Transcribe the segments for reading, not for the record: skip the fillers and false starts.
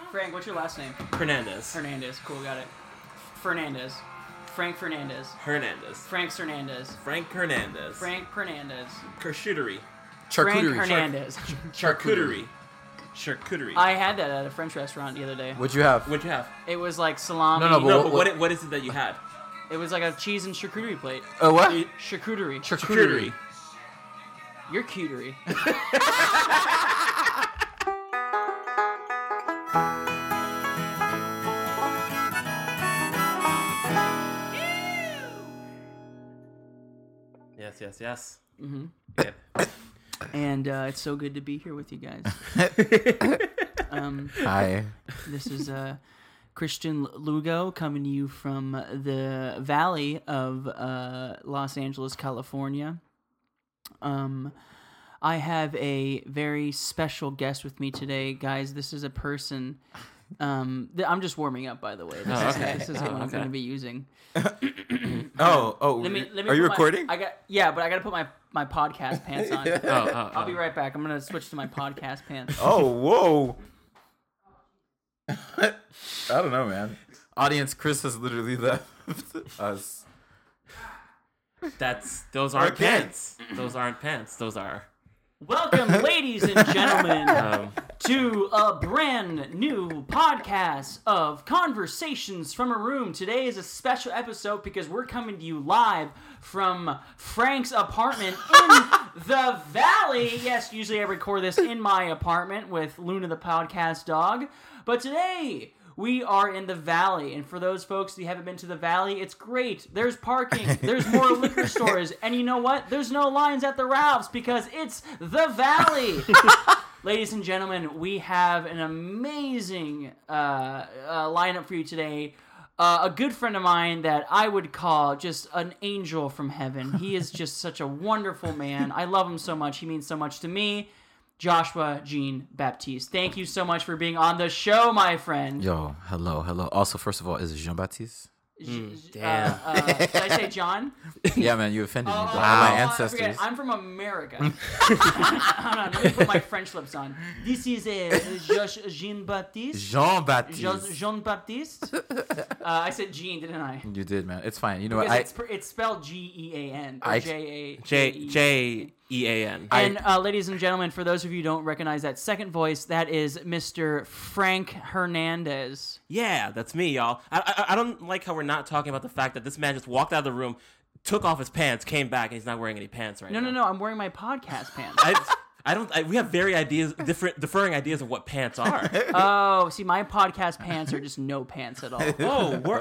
Frank, what's your last name? Hernandez. Hernandez. Cool, got it. Fernandez. Frank Fernandez. Hernandez. Frank Hernandez. Frank Hernandez. Frank Hernandez. Charcuterie. Frank Charcuterie. Hernandez. Charcuterie. Charcuterie. I had that at a French restaurant the other day. What'd you have? What'd you have? It was like salami. No, No, but but what is it that you had? It was like a cheese and charcuterie plate. What? Charcuterie. Charcuterie. You're cutery. Yes. Mm-hmm. Yeah. And it's so good to be here with you guys. Hi. This is Christian Lugo coming to you from the Valley of Los Angeles, California. I have a very special guest with me today, guys. This is a person. I'm just warming up, by the way. This is what I'm going to be using. Let me Are you recording? But I got to put my podcast pants on. I'll be right back. I'm going to switch to my podcast pants. Oh, whoa. I don't know, man. Audience, Chris has literally left us. Those aren't pants. Those aren't pants. Those are. Welcome, ladies and gentlemen, to a brand new podcast of Conversations from a Room. Today is a special episode because we're coming to you live from Frank's apartment in the Valley. Yes, usually I record this in my apartment with Luna the podcast dog, but today we are in the Valley, and for those folks who haven't been to the Valley, it's great. There's parking, there's more liquor stores, and you know what? There's no lines at the Ralphs because it's the Valley. Ladies and gentlemen, we have an amazing lineup for you today. A good friend of mine that I would call just an angel from heaven. He is just such a wonderful man. I love him so much. He means so much to me. Joshua Jean Baptiste. Thank you so much for being on the show, my friend. Yo, hello. Also, first of all, is it Jean-Baptiste? Damn. Did I say John? Yeah, man, you offended me. Bro. Wow. My ancestors. I'm from America. Hold on, let me put my French lips on. This is Josh Jean Baptiste. Jean-Baptiste. Jean Baptiste. I said Jean, didn't I? You did, man. It's fine. You know because what? it's spelled Gean or J-A-J-E-A-N. And ladies and gentlemen, for those of you who don't recognize that second voice, that is Mr. Frank Hernandez. Yeah, that's me, y'all. I don't like how we're not talking about the fact that this man just walked out of the room, took off his pants, came back, and he's not wearing any pants right now. No. I'm wearing my podcast pants. We have differing ideas of what pants are. Oh, see, my podcast pants are just no pants at all. Oh,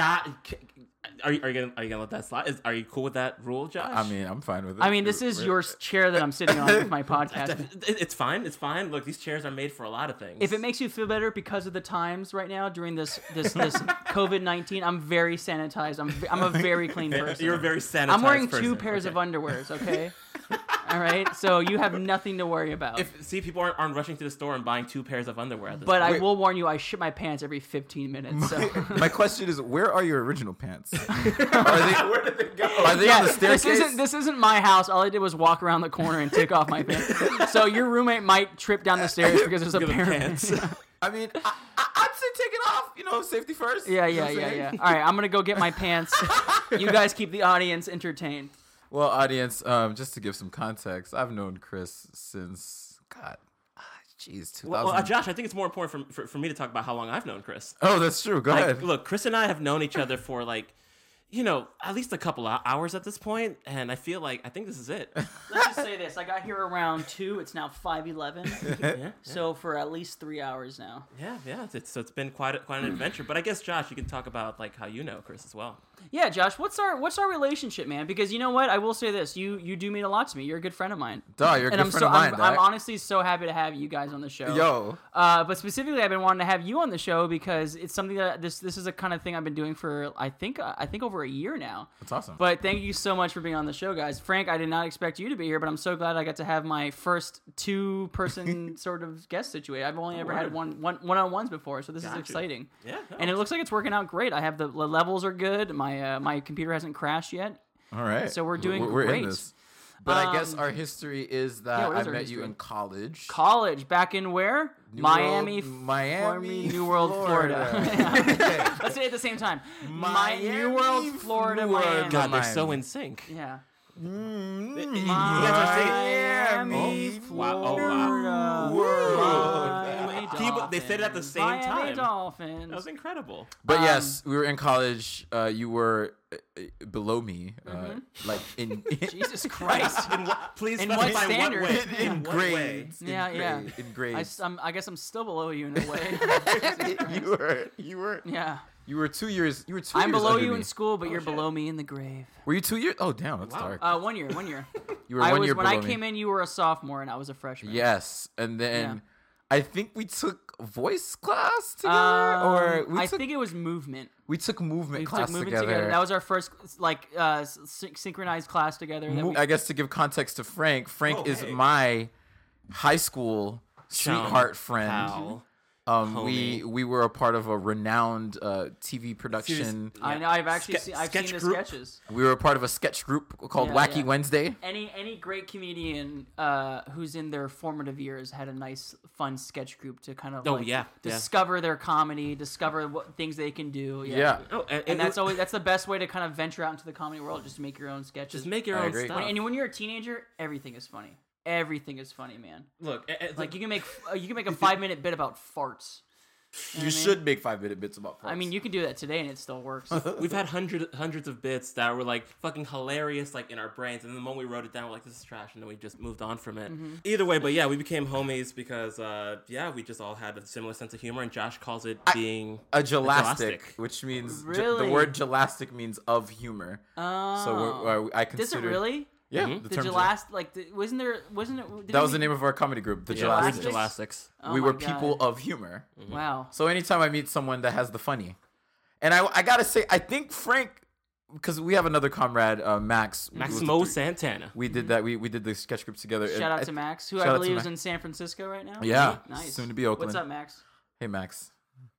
are you gonna let that slide? Are you cool with that rule, Josh? I mean, I'm fine with it. I mean, this is your chair that I'm sitting on with my podcast. It's fine. It's fine. Look, these chairs are made for a lot of things. If it makes you feel better because of the times right now during this COVID-19, I'm very sanitized. I'm a very clean person. You're a very sanitized I'm wearing person. 2 pairs of underwears, okay? All right? So you have nothing to worry about. People aren't rushing to the store and buying 2 pairs of underwear at this But point. I will warn you, I shit my pants every 15 minutes. So. My question is, where are your original pants? Where did they go? Are they on the staircase? This isn't my house. All I did was walk around the corner and take off my pants. So your roommate might trip down the stairs because there's a pair of pants. I mean, I'd say take it off. Safety first. Yeah. You know what I'm saying? All right, I'm going to go get my pants. You guys keep the audience entertained. Well, audience, just to give some context, I've known Chris since, 2000. Well, Josh, I think it's more important for me to talk about how long I've known Chris. Oh, that's true. Go ahead. Look, Chris and I have known each other for at least a couple of hours at this point, and I think this is it. Let's just say this. I got here around 2. It's now 5:11. Yeah. So for at least 3 hours now. Yeah. It's been quite an adventure. But I guess, Josh, you can talk about how you know Chris as well. Yeah, Josh, what's our relationship, man? Because you know what? I will say this. You do mean a lot to me. You're a good friend of mine. Duh, you're a good friend of mine, I'm honestly so happy to have you guys on the show. Yo. But specifically, I've been wanting to have you on the show because it's something that this is a kind of thing I've been doing for I think over a year now. That's awesome. But thank you so much for being on the show, guys. Frank, I did not expect you to be here, but I'm so glad I got to have my first 2-person sort of guest situation. I've only ever had one-on-ones before, so this is exciting. Yeah. And it looks like it's working out great. I have the levels are good. My computer hasn't crashed yet. All right. So we're doing we're great. In this. But I guess our history is that I met you in college. College, back in where? Miami, Miami, New World, Florida. Yeah. Let's say it at the same time. New World, Florida, Miami. God, they're so in sync. Yeah. Miami, Florida. Miami They said it at the same Miami time. Dolphins. That was incredible. But yes, we were in college. You were below me, like in Jesus Christ. Please In specify what standard? way. in what way? grades. Yeah. In grades. I guess I'm still below you in a way. You were 2 years. You were 2 years. I'm below under you me. in school, but you're below me in the grave. Were you 2 years? Oh damn, that's dark. 1 year. 1 year. You were 1 year When below I me. came in, you were a sophomore, and I was a freshman. Yes, and then Yeah. I think we took voice class together, or I think it was movement. we took movement We class took movement together. That was our first synchronized class together. That we, I guess to give context to Frank is hey. my high school sweetheart friend. Pal. We were a part of a renowned TV production. I know. I've actually seen sketch the group? sketches. We were a part of a sketch group called Yeah, Wacky yeah. Wednesday. Any great comedian who's in their formative years had a nice, fun sketch group to kind of discover their comedy, discover what things they can do. Yeah. Oh, And that's the best way to kind of venture out into the comedy world. Just make your own sketches. Just make your I own agree. stuff. And when you're a teenager, everything is funny. Everything is funny, man. Look, Like you can make a 5-minute bit about farts. You should make 5-minute bits about farts. I mean, you can do that today and it still works. we've had hundreds of bits that were like fucking hilarious, like in our brains, and then the moment we wrote it down, we're like, this is trash, and then we just moved on from it. Either way, but yeah, we became homies because we just all had a similar sense of humor, and Josh calls it being a gelastic, which means Really? the word gelastic means of humor. So I consider Does it really? Yeah, Mm-hmm. The term Gelast, wasn't it? that was the name of our comedy group, the Gelastics? Gelastics. Gelastics. Oh We my were God. people of humor. Wow. So anytime I meet someone that has the funny, and I gotta say, I think Frank, because we have another comrade, Max. Maximo Santana. We did that. We did the sketch group together. Shout out to Max, who shout I out to believe is Max. in San Francisco right now. Yeah, Nice. soon to be Oakland. What's up, Max? Hey, Max.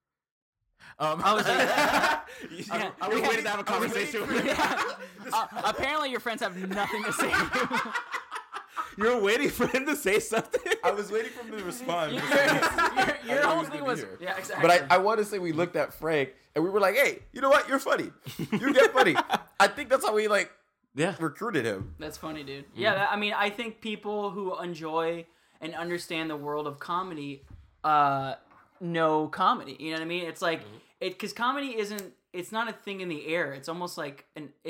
I was like, I was waiting to have a conversation with you. apparently your friends have nothing to say. You're waiting for him to say something? I was waiting for him to respond. Your I whole was thing gonna was, be here. yeah, exactly. But I want to say we looked at Frank and we were like, hey, you know what? You're funny. You get funny. I think that's how we recruited him. That's funny, dude. Yeah, I mean, I think people who enjoy and understand the world of comedy know comedy. You know what I mean? It's like because comedy isn't. It's not a thing in the air. It's almost like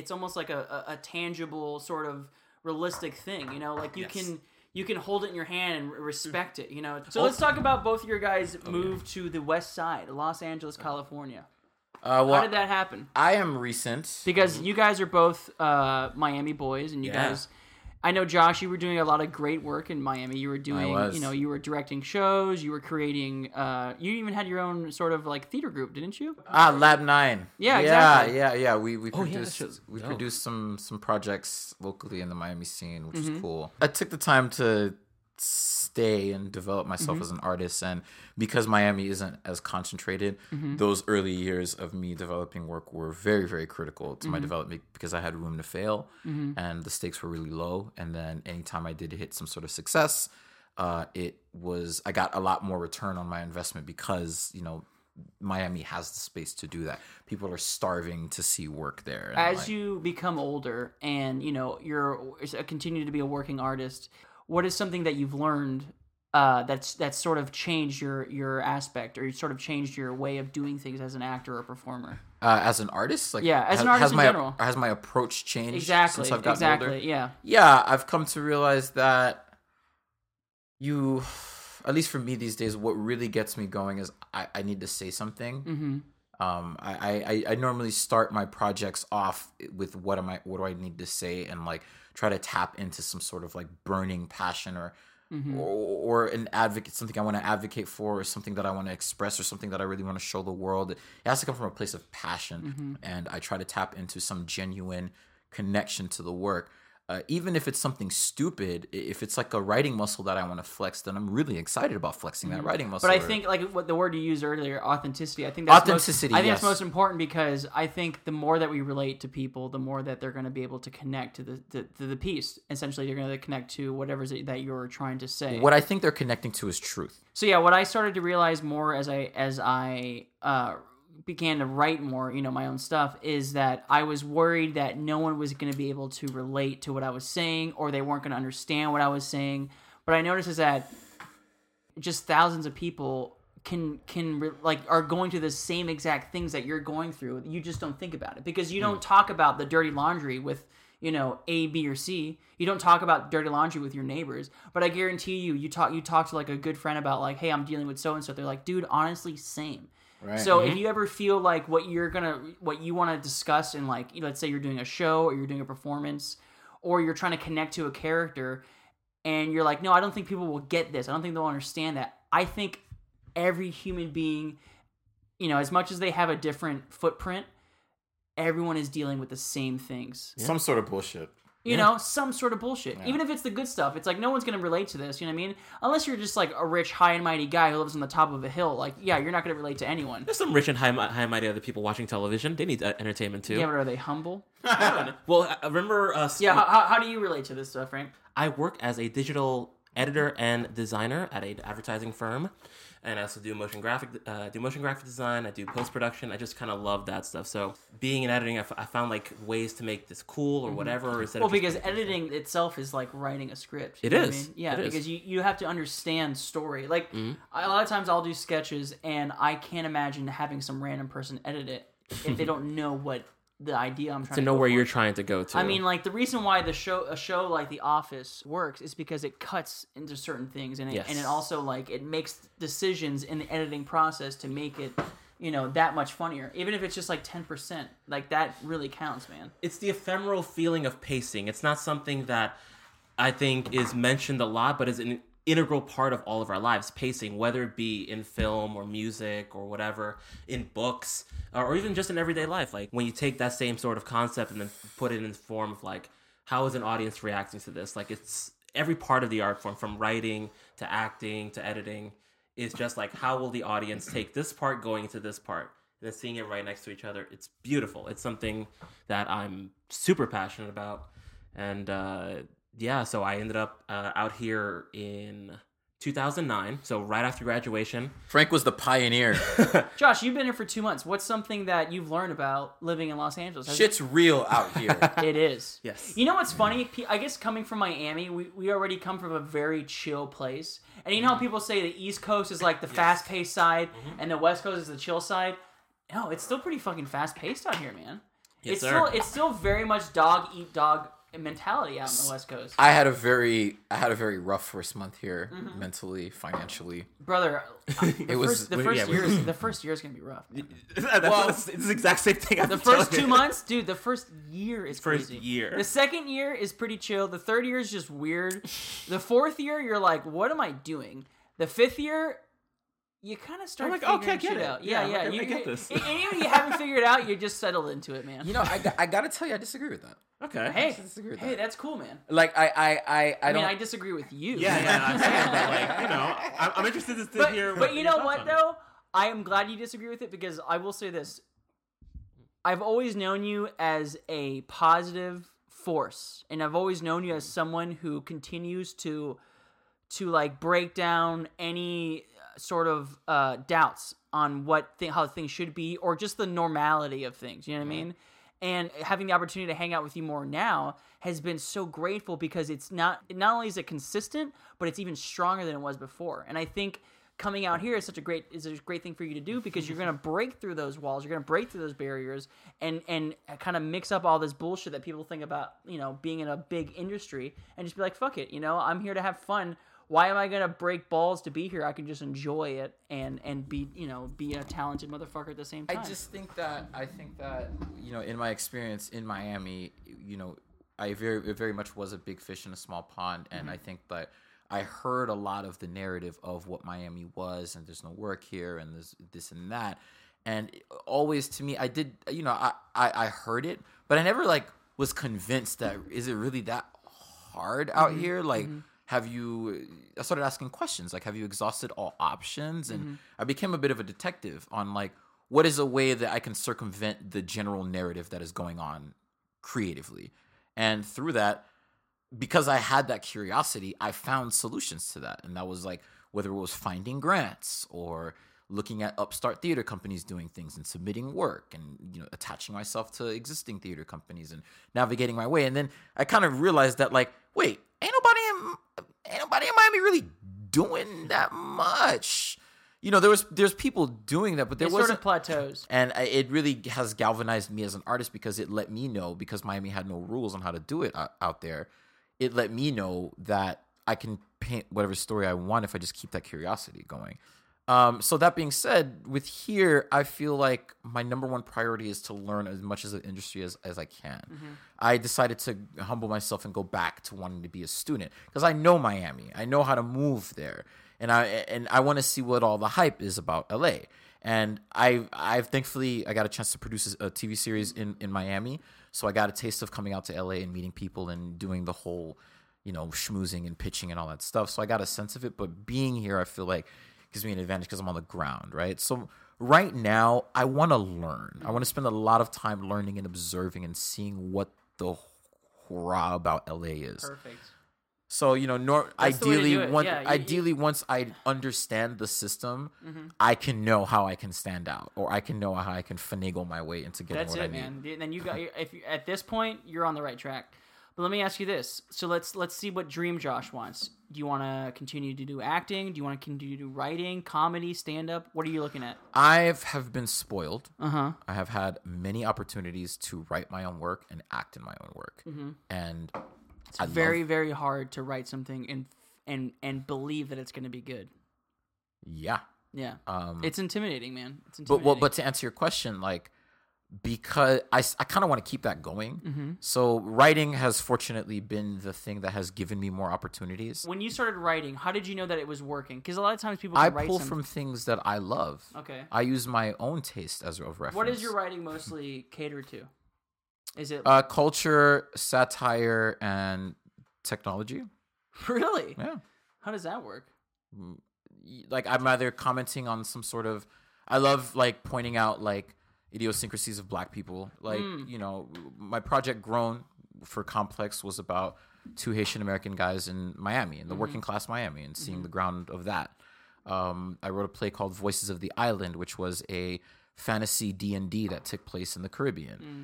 a tangible sort of realistic thing. You know, like you can hold it in your hand and respect it. You know. So let's talk about both of your guys' move to the West Side, Los Angeles, California. Well, How did that happen? I am recent. Because you guys are both Miami boys, and you Yeah. guys. I know, Josh, you were doing a lot of great work in Miami. You were doing, was. you were directing shows. You were creating. You even had your own sort of like theater group, didn't you? Lab 9. Yeah, exactly. Yeah. We that produced shit's dope. produced some projects locally in the Miami scene, which Mm-hmm. is cool. I took the time to stay and develop myself Mm-hmm. as an artist, and because Miami isn't as concentrated, Mm-hmm. those early years of me developing work were very, very critical to my Mm-hmm. development because I had room to fail and the stakes were really low. And then anytime I did hit some sort of success, I got a lot more return on my investment because Miami has the space to do that. People are starving to see work there. And As you become older, and you're continue to be a working artist, what is something that you've learned that's sort of changed your aspect, or sort of changed your way of doing things as an actor or performer? as an artist, as an artist in general. has my approach changed Exactly. since I've gotten older? Yeah. Yeah, I've come to realize that at least for me these days, what really gets me going is I need to say something. Mm-hmm. I normally start my projects off with what do I need to say, and like try to tap into some sort of like burning passion or an advocate, something I want to advocate for, or something that I want to express, or something that I really want to show the world. It has to come from a place of passion, and I try to tap into some genuine connection to the work. even if it's something stupid, if it's like a writing muscle that I want to flex, then I'm really excited about flexing that writing muscle. But I think like what the word you used earlier, authenticity. I think that's Authenticity, I think yes. that's most important because I think the more that we relate to people, the more that they're going to be able to connect to the piece. Essentially, you're going to connect to whatever it is that you're trying to say. what I think they're connecting to is truth. So yeah, what I started to realize more as I began to write more, my own stuff, is that I was worried that no one was going to be able to relate to what I was saying, or they weren't going to understand what I was saying. But I noticed is that just thousands of people are going through the same exact things that you're going through. You just don't think about it because you don't talk about the dirty laundry with A, B, or C. You don't talk about dirty laundry with your neighbors. But I guarantee you talk to like a good friend about like, hey, I'm dealing with so and so. They're like, dude, honestly, same. Right. So if you ever feel like what you want to discuss in like, let's say you're doing a show or you're doing a performance or you're trying to connect to a character and you're like, no, I don't think people will get this. I don't think they'll understand that. I think every human being, as much as they have a different footprint, everyone is dealing with the same things. Some sort of bullshit. Some sort of bullshit. Yeah. Even if it's the good stuff, it's like no one's going to relate to this, you know what I mean? Unless you're just like a rich, high and mighty guy who lives on the top of a hill. Like, yeah, you're not going to relate to anyone. There's some rich and high and mighty other people watching television. They need entertainment too. Yeah, but are they humble? Well, I remember... Yeah, how do you relate to this stuff, Frank? I work as a digital editor and designer at an advertising firm. And I also do motion graphic design. I do post-production. I just kind of love that stuff. So being in editing, I found like ways to make this cool or whatever. Instead of because editing itself is like writing a script. It you know is. what I mean? Yeah, It is. because you have to understand story. Like a lot of times I'll do sketches and I can't imagine having some random person edit it if they don't know what the idea I'm trying to know go where for. you're trying to go to. I mean, like the reason why a show like The Office works is because it cuts into certain things, and it also like it makes decisions in the editing process to make it, that much funnier. Even if it's just like 10%, like that really counts, man. It's the ephemeral feeling of pacing. It's not something that I think is mentioned a lot, but is an integral part of all of our lives. Pacing, whether it be in film or music or whatever, in books, or even just in everyday life. Like when you take that same sort of concept and then put it in the form of like, how is an audience reacting to this? Like it's every part of the art form, from writing to acting to editing, is just like, how will the audience take this part going into this part? And then seeing it right next to each other. It's beautiful. It's something that I'm super passionate about. And so I ended up out here in 2009, so right after graduation. Frank was the pioneer. Josh, you've been here for 2 months. What's something that you've learned about living in Los Angeles? Shit's real out here. It is. Yes. You know what's funny? I guess coming from Miami, we already come from a very chill place. And you know how people say the East Coast is like the fast-paced side and the West Coast is the chill side? No, it's still pretty fucking fast-paced out here, man. Yes, It's still very much dog-eat-dog mentality out on the West Coast. I had a very rough first month here, mentally, financially. Brother, the first year is gonna be rough. It's the exact same thing. The first 2 months, dude. The first year is crazy. year. The second year is pretty chill. The third year is just weird. The fourth year, you're like, what am I doing? The fifth year, you kind of start figuring shit out. Yeah. I get this. And even if you haven't figured it out, you just settled into it, man. I gotta tell you, I disagree with that. Okay. Hey, that's cool, man. Like I don't. I disagree with you. Yeah, I'm saying, but like, I'm interested to hear. But you know what though? I am glad you disagree with it because I will say this: I've always known you as a positive force, and I've always known you as someone who continues to like break down any sort of doubts on how things should be, or just the normality of things. You know what I mean? And having the opportunity to hang out with you more now has been so grateful because it's not only is it consistent, but it's even stronger than it was before. And I think coming out here is a great thing for you to do because you're going to break through those walls, you're going to break through those barriers, and kind of mix up all this bullshit that people think about, being in a big industry, and just be like, fuck it, I'm here to have fun. Why am I gonna break balls to be here? I can just enjoy it and be be a talented motherfucker at the same time. I think that in my experience in Miami, I very much was a big fish in a small pond, and I think that I heard a lot of the narrative of what Miami was, and there's no work here, and there's this and that, and always to me, I did I heard it, but I never was convinced that is it really that hard out here? Like, have you? I started asking questions. Like, have you exhausted all options? And I became a bit of a detective on like, what is a way that I can circumvent the general narrative that is going on creatively, and through that, because I had that curiosity, I found solutions to that. And that was like, whether it was finding grants or looking at upstart theater companies doing things and submitting work and, you know, attaching myself to existing theater companies and navigating my way. And then I kind of realized that, like, wait, ain't nobody in Miami really doing that much. You know, there's people doing that, but there wasn't. Sort of plateaus. And it really has galvanized me as an artist, because it let me know, because Miami had no rules on how to do it out there. It let me know that I can paint whatever story I want if I just keep that curiosity going. So that being said, with here, I feel like my number one priority is to learn as much as the industry as I can. I decided to humble myself and go back to wanting to be a student, because I know Miami. I know how to move there. And I want to see what all the hype is about LA. And I've thankfully, I got a chance to produce a TV series in Miami. So I got a taste of coming out to LA and meeting people and doing the whole, you know, schmoozing and pitching and all that stuff. So I got a sense of it. But being here, I feel like gives me an advantage because I'm on the ground, right? So right now, I want to learn. I want to spend a lot of time learning and observing and seeing what the hurrah about LA is. Perfect. So, you know, ideally, once I understand the system, I can know how I can stand out, or I can know how I can finagle my way into getting what I need. That's it, man. Then you got, if you, at this point, you're on the right track. But let me ask you this. So let's see what Dream Josh wants. Do you want to continue to do acting? Do you want to continue to do writing, comedy, stand-up? What are you looking at? I have been spoiled. I have had many opportunities to write my own work and act in my own work. And it's very, very hard to write something and believe that it's going to be good. Yeah. Yeah. It's intimidating, man. It's intimidating. But to answer your question, like, because I kind of want to keep that going. So writing has fortunately been the thing that has given me more opportunities. When you started writing, how did you know that it was working? Because a lot of times people pull from things that I love. Okay. I use my own taste as a reference. What is your writing mostly catered to? Is it culture, satire, and technology? Really? Yeah. How does that work? Like, I'm either commenting on some sort of, I love like pointing out like idiosyncrasies of Black people. Like, you know, my project Grown for Complex was about two Haitian American guys in Miami, in the working class Miami, and seeing the ground of that. I wrote a play called Voices of the Island, which was a fantasy D&D that took place in the Caribbean.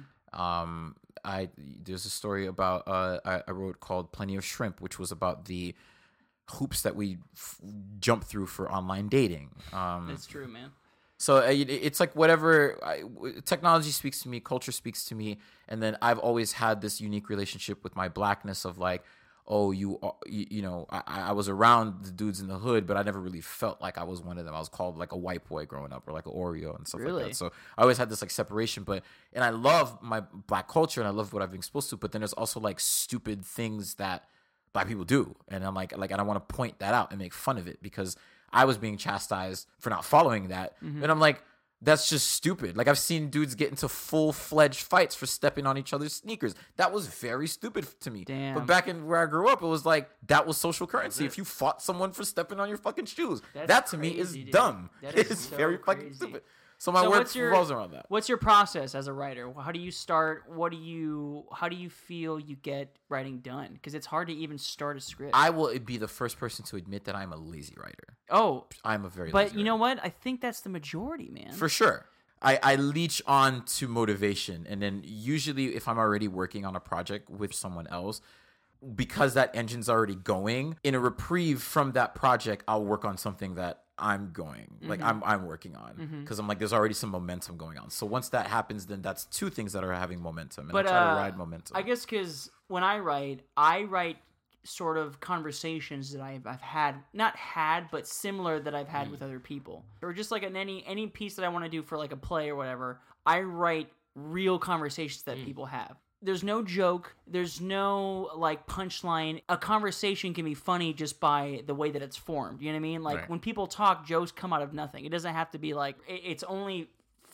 There's a story about I wrote called Plenty of Shrimp, which was about the hoops that we jump through for online dating. It's true, man. So it's like whatever technology speaks to me, culture speaks to me, and then I've always had this unique relationship with my Blackness of like, oh, you know, I was around the dudes in the hood, but I never really felt like I was one of them. I was called like a white boy growing up, or like an Oreo and stuff like that. So I always had this like separation, and I love my Black culture and I love what I've been exposed to, but then there's also like stupid things that Black people do, and I'm like, and I want to point that out and make fun of it because I was being chastised for not following that, and I'm like, that's just stupid. Like, I've seen dudes get into full-fledged fights for stepping on each other's sneakers. That was very stupid to me. Damn. But back in where I grew up, it was like, that was social currency. If you fought someone for stepping on your fucking shoes, that to me is dumb. It is so very fucking stupid. So my work revolves around that. What's your process as a writer? How do you start? How do you feel you get writing done? Because it's hard to even start a script. I will be the first person to admit that I'm a lazy writer. Oh, I'm a very lazy writer. But you know what? I think that's the majority, man. For sure. I leech on to motivation, and then usually if I'm already working on a project with someone else, because that engine's already going, in a reprieve from that project, I'll work on something that I'm working on, because I'm like, there's already some momentum going on. So once that happens, then that's two things that are having momentum, and I try to ride momentum. I guess because when I write sort of conversations that I've not had, but similar that I've had with other people, or just like in any piece that I want to do for like a play or whatever, I write real conversations that people have. There's no joke. There's no like punchline. A conversation can be funny just by the way that it's formed. You know what I mean? Like when people talk, jokes come out of nothing. It doesn't have to be like, it's only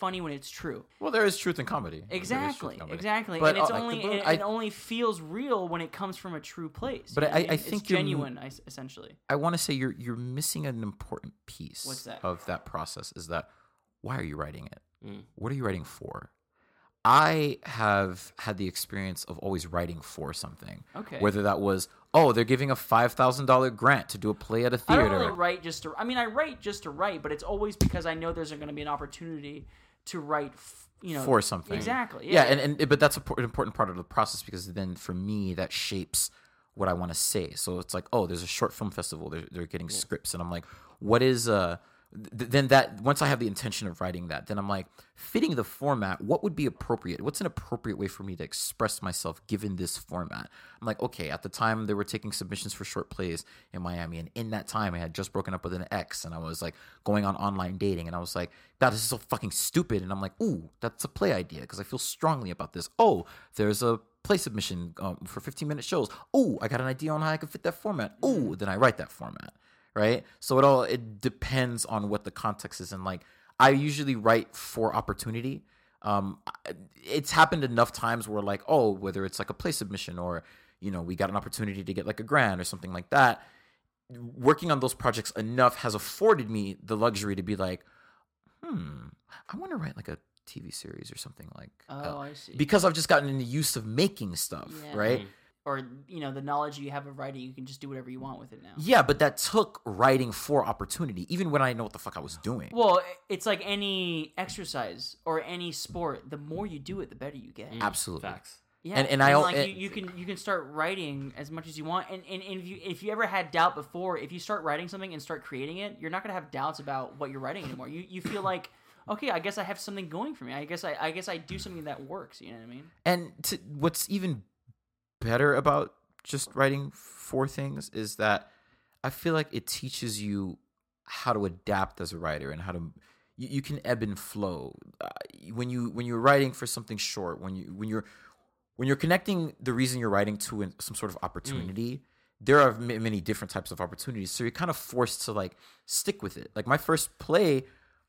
funny when it's true. Well, there is truth in comedy. Exactly. But, and it's it only feels real when it comes from a true place. But I think it's genuine, essentially. I want to say you're missing an important piece. What's that? Of that process is that why are you writing it? What are you writing for? I have had the experience of always writing for something. Okay. Whether that was, they're giving a $5,000 grant to do a play at a theater. I don't really write just to. I write just to write, but it's always because I know there's going to be an opportunity to write. For something. Exactly. Yeah, but that's an important part of the process because then for me that shapes what I want to say. So it's like, there's a short film festival. They're getting scripts, and I'm like, what is then that once I have the intention of writing that, then I'm like, fitting the format, what would be appropriate? What's an appropriate way for me to express myself given this format? I'm like, okay, at the time they were taking submissions for short plays in Miami, and in that time I had just broken up with an ex, and I was like going on online dating, and I was like, God, this is so fucking stupid. And I'm like, ooh, that's a play idea because I feel strongly about this. Oh, there's a play submission for 15-minute shows. Oh, I got an idea on how I can fit that format. Oh, then I write that format. Right? So it depends on what the context is. And like, I usually write for opportunity. It's happened enough times where like, whether it's like a play submission or, we got an opportunity to get like a grant or something like that. Working on those projects enough has afforded me the luxury to be like, I want to write like a TV series or something like I see. Because I've just gotten in the use of making stuff, right? Mm-hmm. Or, the knowledge you have of writing, you can just do whatever you want with it now. Yeah, but that took writing for opportunity, even when I didn't know what the fuck I was doing. Well, it's like any exercise or any sport. The more you do it, the better you get. Absolutely. Facts. Yeah, and you can start writing as much as you want, and if you ever had doubt before, if you start writing something and start creating it, you're not gonna have doubts about what you're writing anymore. You feel like, okay, I guess I have something going for me. I guess I do something that works. You know what I mean? And what's even better about just writing for things is that I feel like it teaches you how to adapt as a writer and how to you can ebb and flow when you're writing for something short, when you're connecting the reason you're writing to some sort of opportunity. There are many different types of opportunities, so you're kind of forced to like stick with it. Like my first play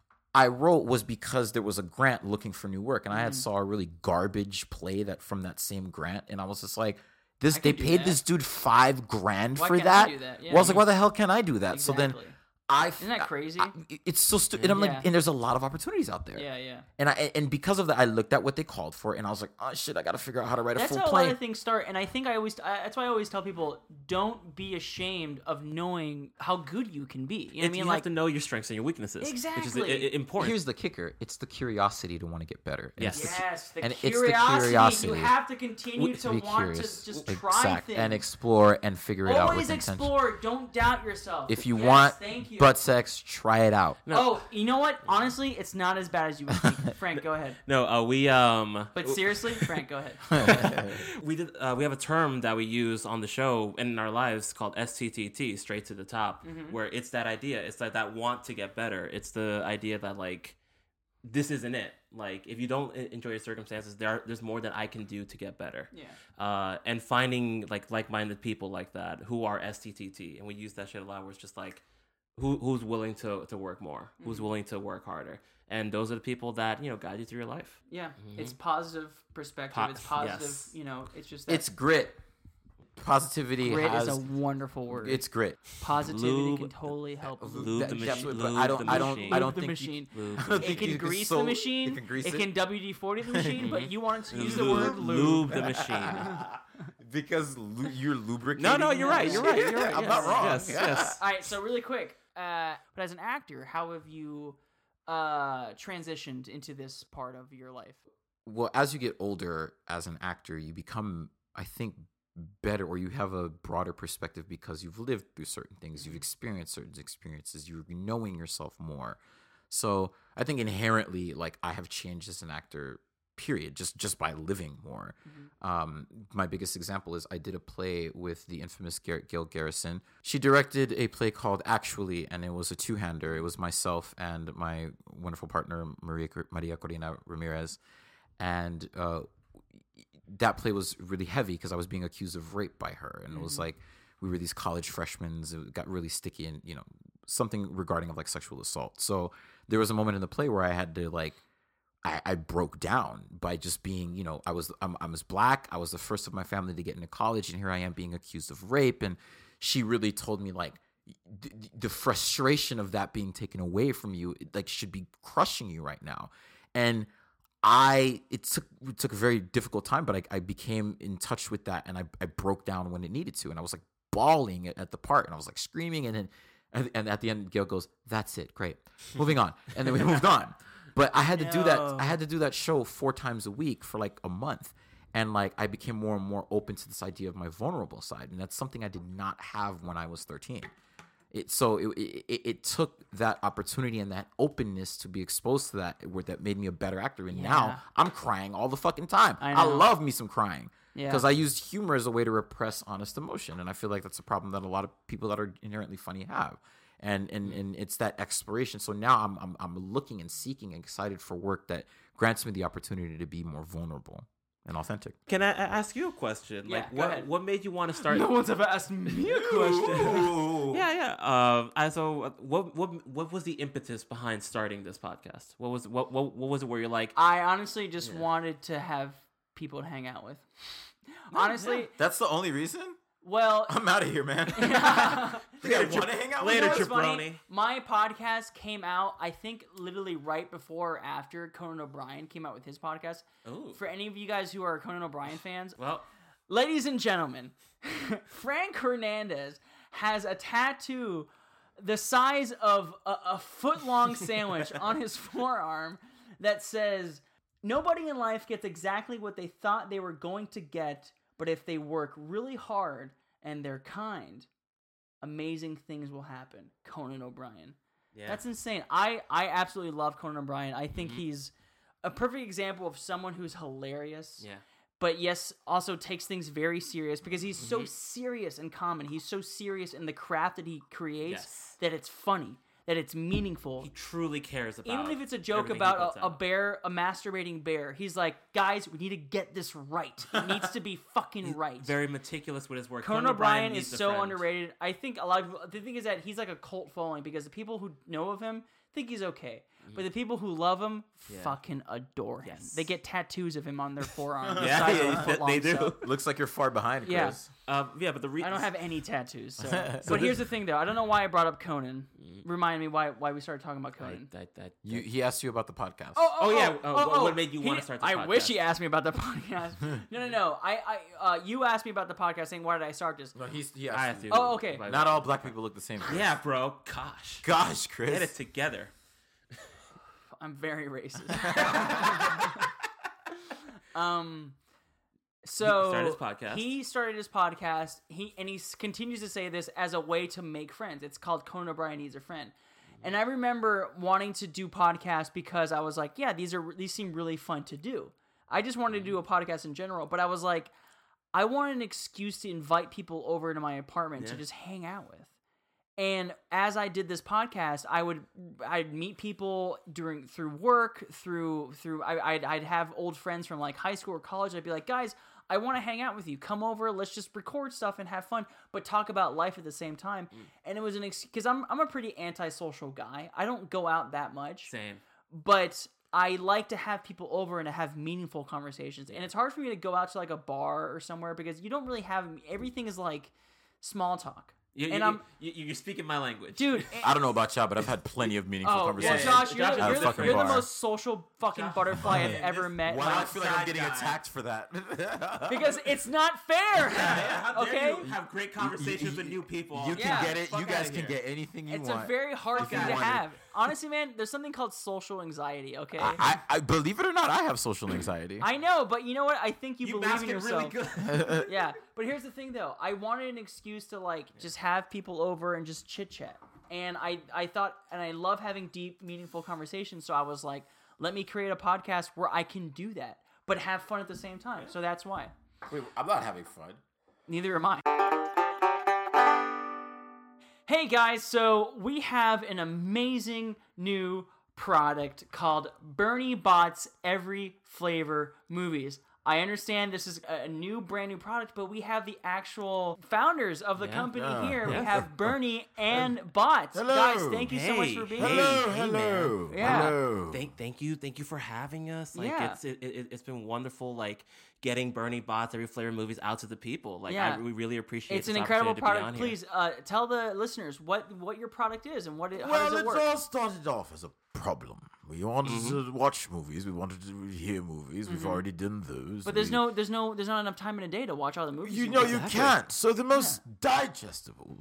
I wrote was because there was a grant looking for new work, and I had saw a really garbage play from that same grant, and I was just like, they paid this dude $5,000 for that. Yeah, well, I was like, why the hell can't I do that? Exactly. So then isn't that crazy? It's so stupid. And I'm like, and there's a lot of opportunities out there. Yeah. And because of that, I looked at what they called for, and I was like, oh shit, I got to figure out how to write a full play. That's how a lot of things start. And I think that's why I always tell people, don't be ashamed of knowing how good you can be. You know what I mean? You have to know your strengths and your weaknesses. Exactly. Which is important. Here's the kicker: it's the curiosity to want to get better. And Yes. The curiosity. You have to continue to want curious. to just try things and explore and figure it out with Always intention. explore. Don't doubt yourself. If you want butt sex, try it out. No. Oh, you know what? Honestly, it's not as bad as you would think. Frank, go ahead. No, we But seriously, Frank, go ahead. we have a term that we use on the show and in our lives called STTT, straight to the top, where it's that idea. It's like that want to get better. It's the idea that like this isn't it. Like if you don't enjoy your circumstances, there's more that I can do to get better. Yeah. And finding like-minded people like that who are STTT, and we use that shit a lot. Where it's just like who's willing to work more, who's willing to work harder. And those are the people that, guide you through your life. Yeah. It's positive perspective. It's positive, yes. It's just that. It's grit. Positivity Grit is a wonderful word. It's grit. Positivity can totally help. Lube the machine. I don't the think machine. it can grease the machine. It can grease it. It can WD-40 the machine, but you want to use the word lube the machine. Because you're lubricating. No, you're right. You're right. I'm not wrong. Yes. All right, so really quick, but as an actor, how have you transitioned into this part of your life? Well, as you get older as an actor, you become, I think, better, or you have a broader perspective because you've lived through certain things, you've experienced certain experiences, you're knowing yourself more. So I think inherently, like, I have changed as an actor, period, just by living more. My biggest example is I did a play with the infamous Gail Garrison. She directed a play called Actually, and it was a two-hander. It was myself and my wonderful partner, Maria Corina Ramirez. And that play was really heavy because I was being accused of rape by her. And it was like, we were these college freshmen. It got really sticky and, something regarding of like sexual assault. So there was a moment in the play where I had to like I broke down by just being, you know, I was black. I was the first of my family to get into college, and here I am being accused of rape. And she really told me, like, the frustration of that being taken away from you, like, should be crushing you right now. And it took a very difficult time, but I became in touch with that, and I broke down when it needed to, and I was like bawling at the part, and I was like screaming, and at the end, Gail goes, "That's it, great, moving on," and then we moved on. But I had to do that. I had to do that show 4 times a week for like a month, and like I became more and more open to this idea of my vulnerable side, and that's something I did not have when I was 13. It took that opportunity and that openness to be exposed to that made me a better actor. And now I'm crying all the fucking time. I love me some crying because I used humor as a way to repress honest emotion, and I feel like that's a problem that a lot of people that are inherently funny have. And it's that exploration. So now I'm looking and seeking and excited for work that grants me the opportunity to be more vulnerable and authentic. Can I ask you a question? Yeah, like, what made you want to start? No one's ever asked me a question. Yeah. So, what was the impetus behind starting this podcast? What was it where you're like? I honestly just wanted to have people to hang out with. Honestly, That's the only reason? well, I'm out of here, man. Yeah. I want to hang out with Later, you? You know what's funny? jabroni. My podcast came out, I think, literally right before or after Conan O'Brien came out with his podcast. Ooh. For any of you guys who are Conan O'Brien fans, Well, ladies and gentlemen, Frank Hernandez has a tattoo the size of a foot-long sandwich on his forearm that says, "Nobody in life gets exactly what they thought they were going to get, but if they work really hard and they're kind, amazing things will happen." Conan O'Brien. yeah. That's insane. I absolutely love Conan O'Brien. I think he's a perfect example of someone who's hilarious. Yeah. But yes, also takes things very serious because he's so serious and common. He's so serious in the craft that he creates that it's funny, that it's meaningful. He truly cares about. Even if it's a joke everything he about puts a out. bear, a masturbating bear, he's like, guys, we need to get this right. It needs to be fucking right. Very meticulous with his work. Conan O'Brien is needs a so friend. underrated. I think a lot of people, the thing is that he's like a cult following because the people who know of him think he's okay. But the people who love him fucking adore him. Yes. They get tattoos of him on their forearm. the Yeah, size of a yeah, foot-long they do. so- Looks like you're far behind, Yeah. Chris. But the I don't have any tattoos. So. So But here's the thing, though. I don't know why I brought up Conan. Remind me why we started talking about Conan. He asked you about the podcast. What made you want to start this I podcast? wish he asked me about the podcast. No. You asked me about the podcast, saying why did I start this? No, he I asked asked you. you. Oh, okay. Not all black people look the same. Chris. Yeah, bro. Gosh. Gosh, Chris. Get it together. I'm very racist. So He started his podcast. He started his podcast. He continues to say this as a way to make friends. It's called Conan O'Brien Needs a Friend. And I remember wanting to do podcasts because I was like, yeah, these seem really fun to do. I just wanted to do a podcast in general, but I was like, I wanted an excuse to invite people over to my apartment to just hang out with. And as I did this podcast, I'd meet people through work, I'd have old friends from like high school or college. I'd be like, guys, I want to hang out with you. Come over. Let's just record stuff and have fun, but talk about life at the same time. And it was because I'm a pretty antisocial guy. I don't go out that much. Same. But I like to have people over and to have meaningful conversations. And it's hard for me to go out to like a bar or somewhere because you don't really have everything is like small talk. You're speaking my language. Dude, I don't know about y'all, but I've had plenty of meaningful conversations. Well, Josh, Josh you're, is the, a fucking you're the bar. most social fucking butterfly I've ever met. Why do I feel like I'm Outside getting guy. attacked for that? Because it's not fair. How dare Okay? you have great conversations with new people? You Yeah. can get it. Fuck You guys outta can here. get anything you It's want. a very hard Fuck thing you to want it. have. Honestly, man, there's something called social anxiety, okay? I believe it or not, I have social anxiety. I know, but you know what? I think you You believe mask in it yourself. really good. Yeah, but here's the thing, though. I wanted an excuse to, like, just have people over and just chit-chat. And I thought, and I love having deep, meaningful conversations, so I was like, let me create a podcast where I can do that, but have fun at the same time. So that's why. Wait, I'm not having fun. Neither am I. Hey guys, so we have an amazing new product called Bernie Bot's Every Flavor Movies. I understand this is a brand new product, but we have the actual founders of the company here. Yeah. We have Bernie and Bots. Hello. Guys, thank you so much for being here. Hello. man. Yeah. Hello. Thank you for having us. Like Yeah. it's been wonderful. Like getting Bernie Bots Every Flavor movies out to the people. Like Yeah. we really appreciate. It's this an incredible opportunity product. to be on here. Please tell the listeners what your product is and how does Well, it it work. all started off as a problem. We wanted to watch movies. We wanted to hear movies. We've already done those. But there's not enough time in a day to watch all the movies. You know, you Exactly. can't. So the most digestible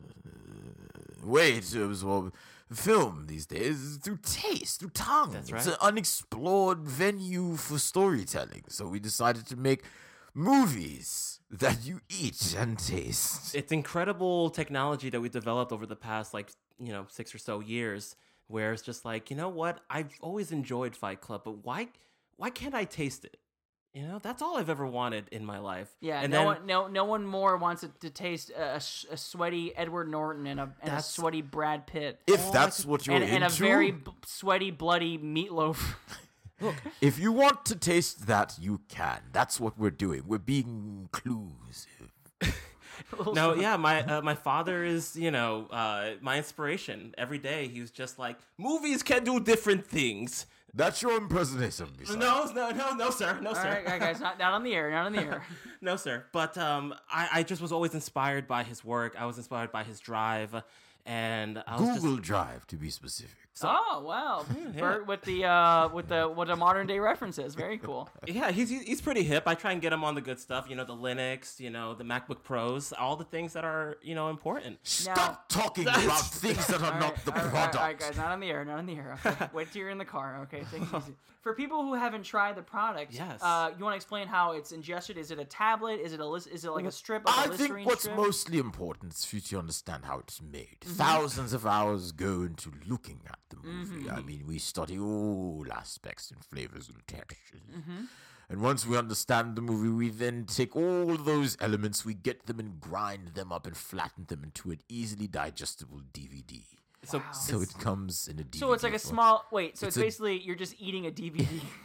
way to absorb film these days is through taste, through tongue. That's It's right. an unexplored venue for storytelling. So we decided to make movies that you eat and taste. It's incredible technology that we developed over the past 6 or so years, where it's just like, you know what, I've always enjoyed Fight Club, but why can't I taste it? You know, that's all I've ever wanted in my life. Yeah, and no one more wants it to taste a sweaty Edward Norton and a That's- sweaty Brad Pitt If that's what you're and a into, very sweaty, bloody meatloaf. if you want to taste that, you can. That's what we're doing. We're being inclusive. No, yeah, my father is, my inspiration. Every day he was just like, movies can do different things. That's your impersonation. No, sir. All right, guys, not on the air. No, sir. But I just was always inspired by his work. I was inspired by his drive, and I was Google Drive, to be specific. Oh wow, Bert with the what a modern day reference is. Very cool. Yeah, he's pretty hip. I try and get him on the good stuff, the Linux, the MacBook Pros, all the things that are, important. Stop talking about things that are not the product. All right, guys, not on the air. Okay. Wait till you're in the car. Okay, take it easy. For people who haven't tried the product, Yes. You want to explain how it's ingested? Is it a tablet? Is it like a strip? Like I a think Listerine what's strip? mostly important is for you to understand how it's made. Thousands of hours go into looking at the movie. I mean, we study all aspects and flavors and textures. And once we understand the movie, we then take all those elements, we get them and grind them up and flatten them into an easily digestible DVD. So, So it comes in a DVD. So it's like a form. small. Wait, so It's it's a- basically you're just eating a DVD.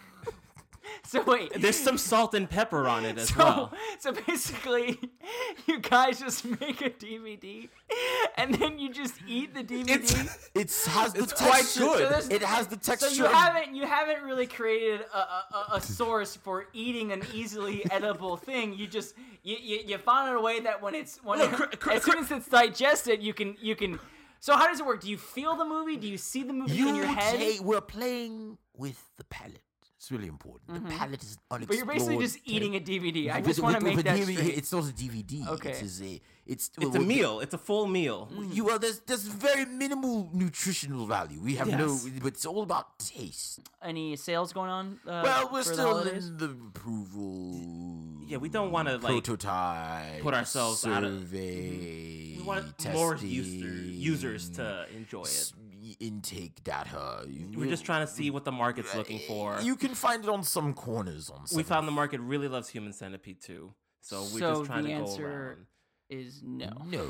So wait. there's some salt and pepper on it as well. So basically, you guys just make a DVD, and then you just eat the DVD. It has the It's quite texture. good. So there's- It has the texture. So you of- haven't really created a source for eating an easily edible thing. You just you found a way that as soon as it's digested, you can. So how does it work? Do you feel the movie? Do you see the movie in your head? We're playing with the palate. It's really important. The palate is unexplored. But you're basically just eating a DVD. I just But- want to but- make but that hear me, straight. it's not a DVD. Okay. It's It's a meal. It's a full meal. There's very minimal nutritional value. We have Yes. but it's all about taste. Any sales going on? Well, we're for the still holidays? in the approval. Yeah, we don't wanna, prototype. put ourselves out of- survey. We want testing, more users to enjoy it. Intake data. We're just trying to see what the market's looking for. You can find it on some corners on. We found the market really loves Human Centipede too, so we're So just trying the to go answer around. is no. No,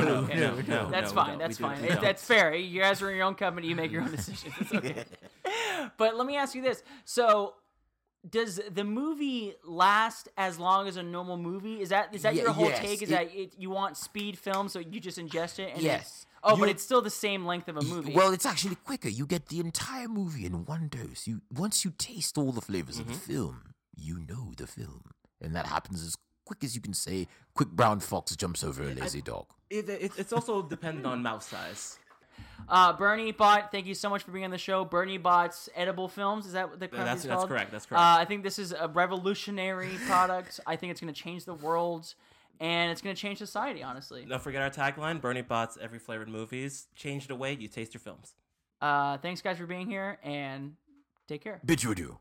No. That's we fine. don't. That's We do- fine. we don't. That's fair. You guys are in your own company. You make your own decisions. It's okay. But let me ask you this: so, does the movie last as long as a normal movie? Is that your whole yes, take? Is it- that you want speed film, so you just ingest it? And Yes. but You- it's still the same length of a movie. Well, it's actually quicker. You get the entire movie in one dose. Once you taste all the flavors of the film, you know the film, and that happens as quick as you can say. Quick brown fox jumps over a lazy dog. It's also dependent on mouth size. Bernie Bot, thank you so much for being on the show. Bernie Bot's Edible Films, is that what the company's That's called? correct. That's correct. I think this is a revolutionary product. I think it's going to change the world, and it's going to change society, honestly. Don't forget our tagline: Bernie Bots Every Flavored Movies. Change the way you taste your films. Thanks, guys, for being here, and take care. Bid you adieu.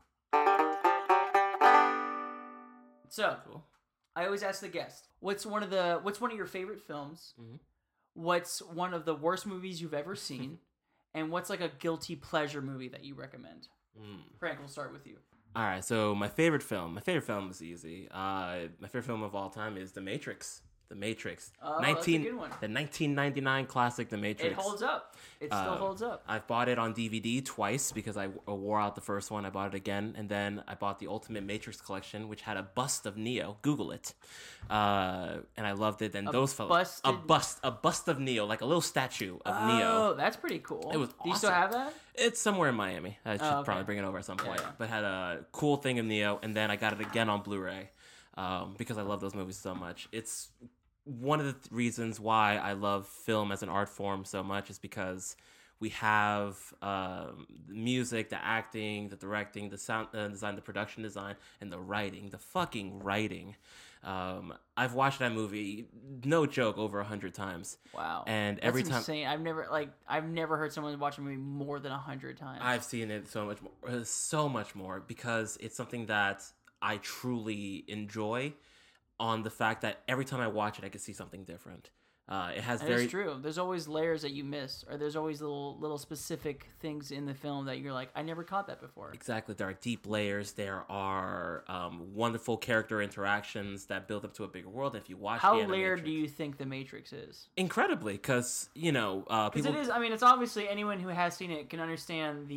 So, I always ask the guest, what's one of your favorite films? Mhm. What's one of the worst movies you've ever seen? And what's like a guilty pleasure movie that you recommend? Frank, we'll start with you. All right, so my favorite film is easy. My favorite film of all time is The Matrix. The Matrix. Oh, that's a good one. The 1999 classic, The Matrix. It holds up. It still holds up. I've bought it on DVD twice because I wore out the first one. I bought it again, and then I bought the Ultimate Matrix Collection, which had a bust of Neo. Google it, and I loved it. And those fellas, a bust of Neo, like a little statue of Neo. Oh, that's pretty cool. It was Do you still have that? It's somewhere in Miami. I should okay. probably bring it over at some point. Yeah. But had a cool thing of Neo, and then I got it again on Blu-ray because I love those movies so much. It's one of the reasons why I love film as an art form so much is because we have the music, the acting, the directing, the sound design, the production design, and the writing, the fucking writing. I've watched that movie, no joke, over 100 times. Wow. And That's every time insane. I've never heard someone watch a movie more than 100 times. I've seen it so much more because it's something that I truly enjoy on the fact that every time I watch it, I can see something different. It has It's true. There's always layers that you miss, or there's always little specific things in the film that you're like, I never caught that before. Exactly. There are deep layers. There are wonderful character interactions that build up to a bigger world. And if you watch How layered do you think The Matrix is? Incredibly, because people. Because it is. I mean, it's obviously anyone who has seen it can understand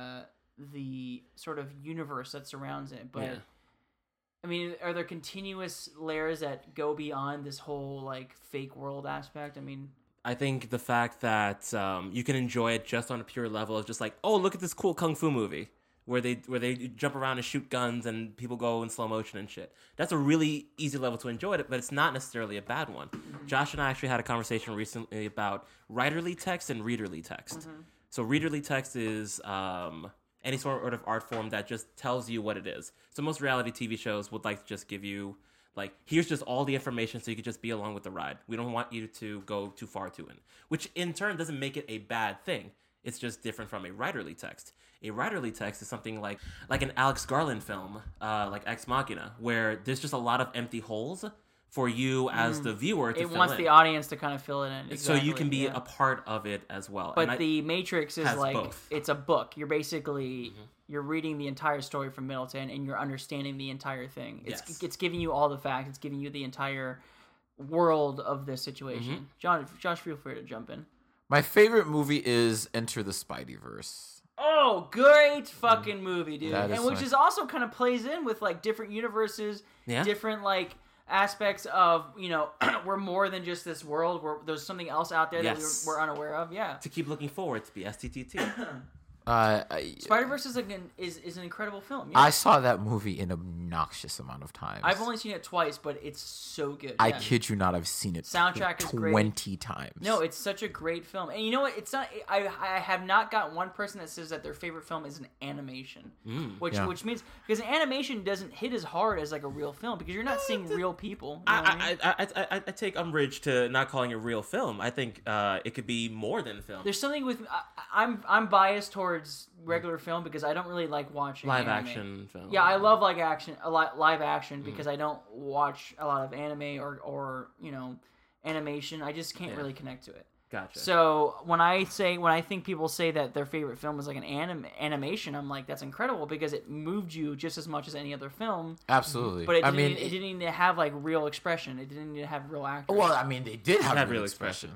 the sort of universe that surrounds it, but. Yeah. I mean, are there continuous layers that go beyond this whole like fake world aspect? I mean, I think the fact that you can enjoy it just on a pure level is just like, oh, look at this cool kung fu movie where they jump around and shoot guns and people go in slow motion and shit. That's a really easy level to enjoy it, but it's not necessarily a bad one. Mm-hmm. Josh and I actually had a conversation recently about writerly text and readerly text. Mm-hmm. So readerly text is any sort of art form that just tells you what it is. So most reality TV shows would like to just give you, like, here's just all the information so you could just be along with the ride. We don't want you to go too far to it, which in turn doesn't make it a bad thing. It's just different from a writerly text. A writerly text is something like an Alex Garland film, like Ex Machina, where there's just a lot of empty holes for you as the viewer to fill in. It wants the audience to kind of fill it in. Exactly, so you can be a part of it as well. But The Matrix is like, both. It's a book. You're basically, you're reading the entire story from middle to end, and you're understanding the entire thing. It's giving you all the facts. It's giving you the entire world of this situation. Josh, feel free to jump in. My favorite movie is Enter the Spideyverse. Oh, great fucking movie, dude. And which is also kind of plays in with like different universes, different like aspects of, we're more than just this world. There's something else out there that we're unaware of. Yeah. To keep looking forward to be STTT. Spider-Verse is an incredible film. Yeah. I saw that movie an obnoxious amount of times. I've only seen it twice, but it's so good. I kid you not, I've seen it soundtrack is great. 20 times. No, it's such a great film. And you know what? It's not. I have not got one person that says that their favorite film is an animation, which means because an animation doesn't hit as hard as like a real film because you're not seeing real people. You know what I mean? I take umbrage to not calling it a real film. I think it could be more than film. There's something with I'm biased towards regular film because I don't really like watching live anime. Action film. Yeah, I love live action because I don't watch a lot of anime or animation. I just can't really connect to it. Gotcha. So when I think people say that their favorite film is like an animation, I'm like, that's incredible because it moved you just as much as any other film. Absolutely. But it didn't need to have like real expression. It didn't need to have real actors. Well, I mean, they did have real expression.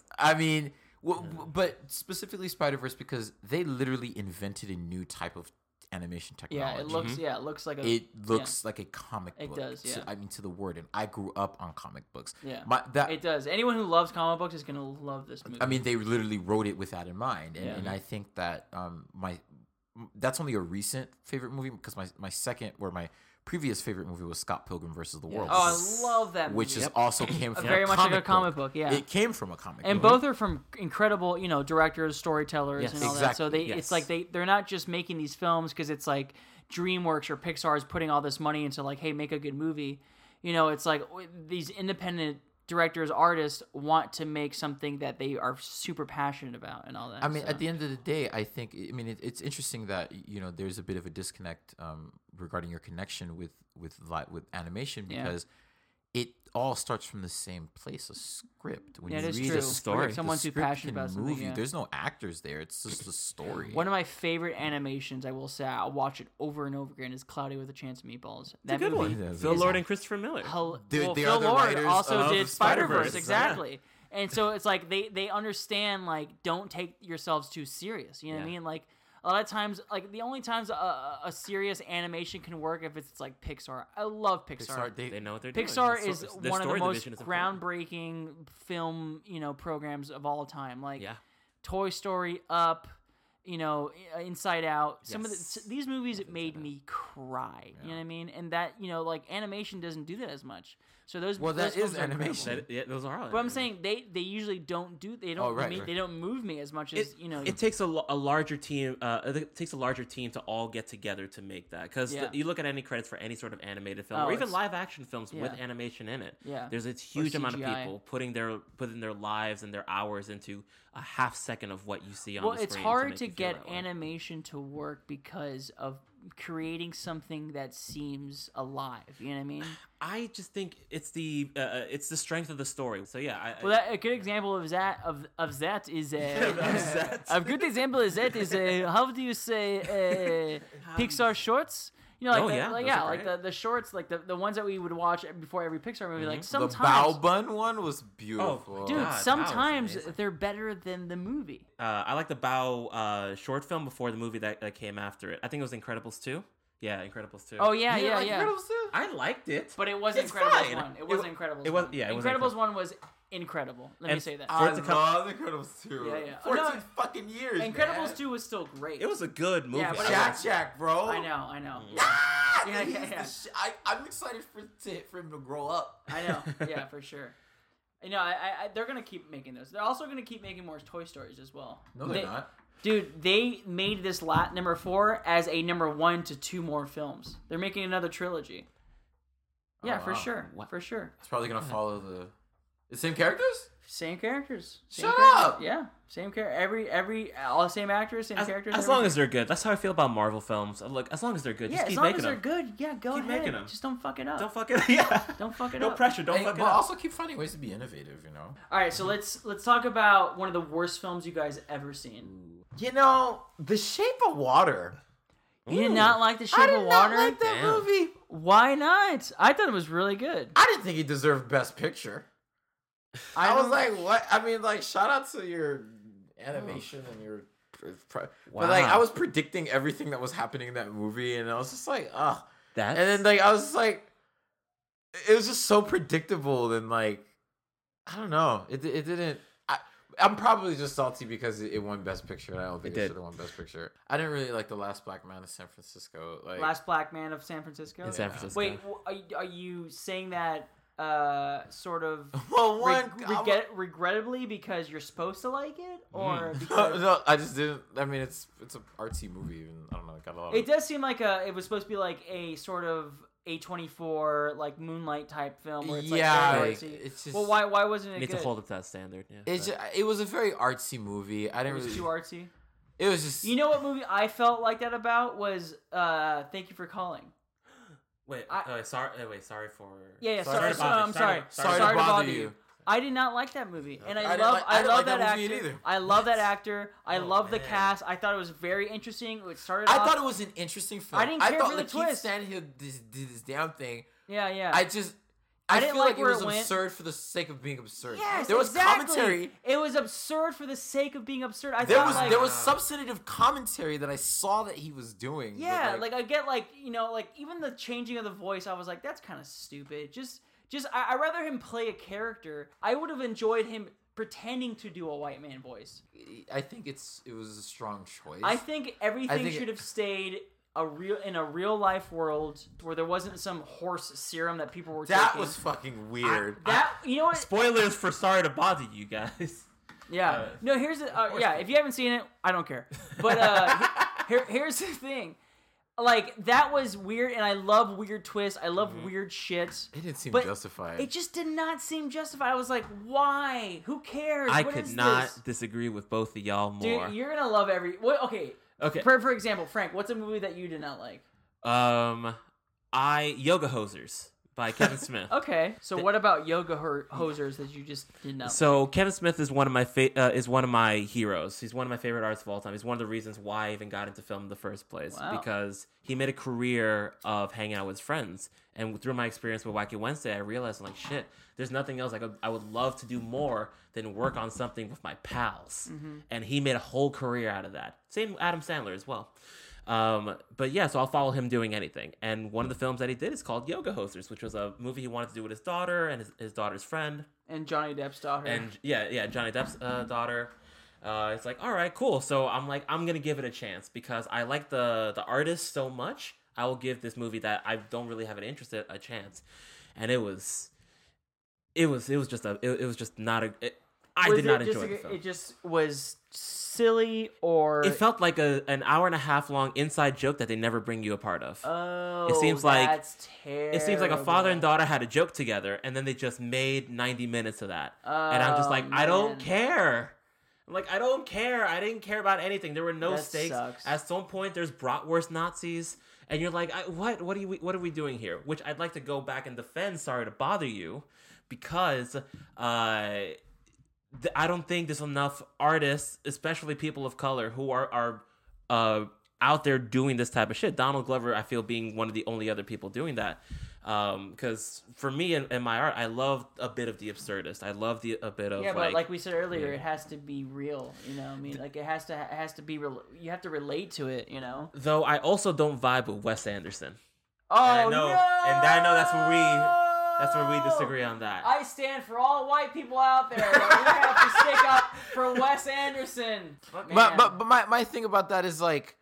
But specifically Spider-Verse because they literally invented a new type of animation technology. Yeah, it looks like like a comic book. It does, yeah. To the word, and I grew up on comic books. Yeah, it does. Anyone who loves comic books is gonna love this movie. I mean, they literally wrote it with that in mind, and I think that that's only a recent favorite movie because my second or my previous favorite movie was Scott Pilgrim versus the World. Oh, I love that movie. Which is also came from very much like a comic book. Yeah, it came from a comic book. And both are from incredible, directors, storytellers, and all that. So it's like they're not just making these films because it's like DreamWorks or Pixar is putting all this money into like, hey, make a good movie. It's like these independent directors, artists want to make something that they are super passioned about and all that. I mean, at the end of the day, I think it's interesting that there's a bit of a disconnect regarding your connection with animation because it all starts from the same place, a script. When Yeah, it you is read true. a story, Like someone the too script passionate can about something, move you. yeah. There's no actors there. It's just the story. One of my favorite animations, I will say, I'll watch it over and over again, is Cloudy with a Chance of Meatballs. That Good movie one. Yeah, Phil is- Lord and Christopher Miller. Dude, they Phil are the Lord writers also of did the Spider-Verse, Spider-Verse, exactly. And so it's like they understand, like, don't take yourselves too serious. You know what I Yeah. mean? Like, a lot of times, like, the only times a serious animation can work if it's like Pixar. I love Pixar. They know what they're doing. Pixar Their is their one of the story most division is important. groundbreaking film, programs of all time. Like Yeah. Toy Story, Up, Inside Out. Some of Yes. these movies made me cry. You know what I mean? And that like animation doesn't do that as much. So those Well, that those films is are incredible. animation. Those are all. But I'm saying they usually don't do they don't right. they don't move me as much as It takes a larger team. It takes a larger team to all get together to make that. Because Yeah. you look at any credits for any sort of animated film, Oh, or even it's- live action films with yeah. animation in it. Yeah. There's a huge amount of CGI. people putting their lives and their hours into a half second of what you see on well, the it's screen. hard make to you feel get that way. animation to work because of creating something that seems alive. You know what I mean? I just think it's the strength of the story. So yeah, Well, a good example of that is a good example is how do you say Pixar shorts? Oh, yeah, those are great. the shorts, like the ones that we would watch before every Pixar movie. Like The sometimes, Bao Bun one was beautiful. dude, God, that was sometimes amazing. they're better than the movie. I like the Bao short film before the movie that came after it. I think it was Incredibles 2. Yeah, Incredibles 2. Oh yeah, You yeah, like yeah. Incredibles too? I liked it. But it wasn't It's Incredibles fine. 1. It wasn't Incredibles. it was- 1. yeah, it was Incredibles 1 was incredible. Let me And say that. for it I to come- love Incredibles 2. Yeah, yeah. 14 No, fucking years, Incredibles man. 2 was still great. It was a good movie. Yeah, but Jack, bro. I know. Ah, Yeah, he's yeah, the yeah. I'm excited for him to grow up. I know. Yeah, for sure. They're gonna keep making those. They're also gonna keep making more Toy Stories as well. No, they're not. Dude, they made this number 4 as a number 1 to 2 more films. They're making another trilogy. Yeah, Oh, for wow. sure. For sure. It's probably gonna follow the same characters. Same characters. Same Shut characters. up! Yeah, same character. All the same actors, same characters. As long as they're good. That's how I feel about Marvel films. Look, as long as they're good, yeah, just as keep long making as they're them. good, yeah, go Keep ahead. making 'em. Just don't fuck it up. Don't fuck it. Yeah. Don't fuck it no up. pressure. Don't Hey, fuck it but up. also keep finding ways to be innovative. All right, so let's talk about one of the worst films you guys ever seen. You know, The Shape of Water. You did not like The Shape I did of Water? not like that Damn. movie. Why not? I thought it was really good. I didn't think he deserved Best Picture. I was like, what? I mean, like, shout out to your animation and your. But like, Wow. I was predicting everything that was happening in that movie, and I was just like, ugh. That's, And then like, I was just like, it was just so predictable. And like, I don't know, it didn't. I'm probably just salty because it won Best Picture, and I don't think It it did. should have won Best Picture. I didn't really like The Last Black Man of San Francisco. Like, Last Black Man of San Francisco. in San Francisco. Wait, are you saying that sort of well, one. regrettably because you're supposed to like it, or No, because no, I just didn't. I mean, it's an artsy movie, and I don't know. It got a lot. it does seem like it was supposed to be like a sort of A24 like Moonlight type film where it's like Yeah, very like, artsy. it's just. Well, why wasn't it need good? to hold up to that standard. Yeah. It's it was a very artsy movie. I It didn't was really. too artsy. It was just. You know what movie I felt like that about was Thank You for Calling. Wait. Sorry. Sorry for. Yeah. Sorry Sorry, to bother- I'm sorry. sorry to bother you. I did not like that movie, and I I didn't love like- I didn't love like that that movie actor. either. I love that actor. I love the man. cast. I thought it was very interesting. It started. I off, thought it was an interesting film. I didn't care thought for the Lakeith twist. Stanfield did this damn thing. Yeah. I just. I I didn't feel like like it where was it went. absurd for the sake of being absurd. Yes, there was exactly. commentary. It was absurd for the sake of being absurd. I There thought was like there was substantive commentary that I saw that he was doing. but, yeah, like I get like like even the changing of the voice. I was like that's kind of stupid. Just I'd rather him play a character. I would have enjoyed him pretending to do a white man voice. I think it was a strong choice. I think everything think should have stayed in a real life world where there wasn't some horse serum that people were that taking. was fucking weird. you know what? Spoilers for Sorry to Bother You guys. Yeah. No, here's the yeah. If you haven't seen it, I don't care. But here's the thing. Like that was weird, and I love weird twists. I love weird shit. It didn't seem But justified. It just did not seem justified. I was like, why? Who cares? I What could is not this? disagree with both of y'all more. Dude, you're gonna love every. What? Okay. Okay. For example, Frank, what's a movie that you did not like? Yoga Hosers. by Kevin Smith. Okay, so what about Yoga Hosers that you just didn't know? So Kevin Smith is one of my heroes. He's one of my favorite artists of all time. He's one of the reasons why I even got into film in the first place, because he made a career of hanging out with his friends. And through my experience with Wacky Wednesday, I realized, like, shit, there's nothing else I would love to do more than work on something with my pals. And he made a whole career out of that. Same Adam Sandler as well. But yeah, so I'll follow him doing anything. And one of the films that he did is called Yoga Hosers, which was a movie he wanted to do with his daughter and his daughter's friend. And Johnny Depp's daughter. And Johnny Depp's daughter. It's like, all right, cool. So I'm like, I'm going to give it a chance because I like the artist so much. I will give this movie that I don't really have an interest in a chance. And it was just not a... I did not enjoy the film. It just was silly, or it felt like an hour and a half long inside joke that they never bring you a part of. Oh, it seems like that's terrible. It seems like a father and daughter had a joke together, and then they just made 90 minutes of that. And I'm just like, I don't care. I'm like, I don't care. I didn't care about anything. There were no stakes. Sucks. At some point, there's bratwurst Nazis, and you're like, what are we doing here? Which I'd like to go back and defend. Sorry to bother you, because I don't think there's enough artists, especially people of color, who are out there doing this type of shit. Donald Glover, I feel, being one of the only other people doing that. Because for me in my art, I love a bit of the absurdist. I love a bit of but like we said earlier, it has to be real. You know, what I mean, like it has to be. You have to relate to it. You know. Though I also don't vibe with Wes Anderson. Oh, and I know that's where we disagree on that. I stand for all white people out there. We have to stick up for Wes Anderson. But my thing about that is, like,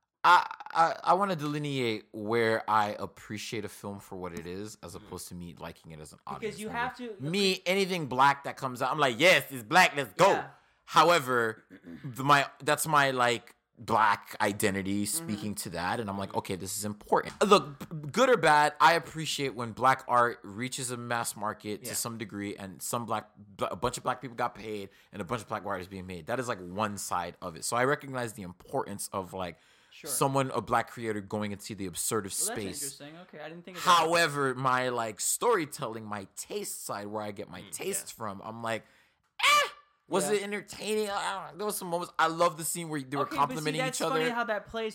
I want to delineate where I appreciate a film for what it is, as opposed to me liking it as an audience. Because you have to. Anything black that comes out, I'm like, yes, it's black, let's go. Yeah. However, that's my like black identity speaking to that, and I'm like, okay, this is important. Look, good or bad, I appreciate when black art reaches a mass market to some degree, and a bunch of black people got paid, and a bunch of black art is being made. That is like one side of it. So I recognize the importance of like a black creator going into the absurdist space. That's interesting. Okay, I didn't think of that. However, my like storytelling, my taste side, where I get my tastes from, I'm like, was it entertaining? There was some moments. I love the scene where they were complimenting each other. That's funny how that plays,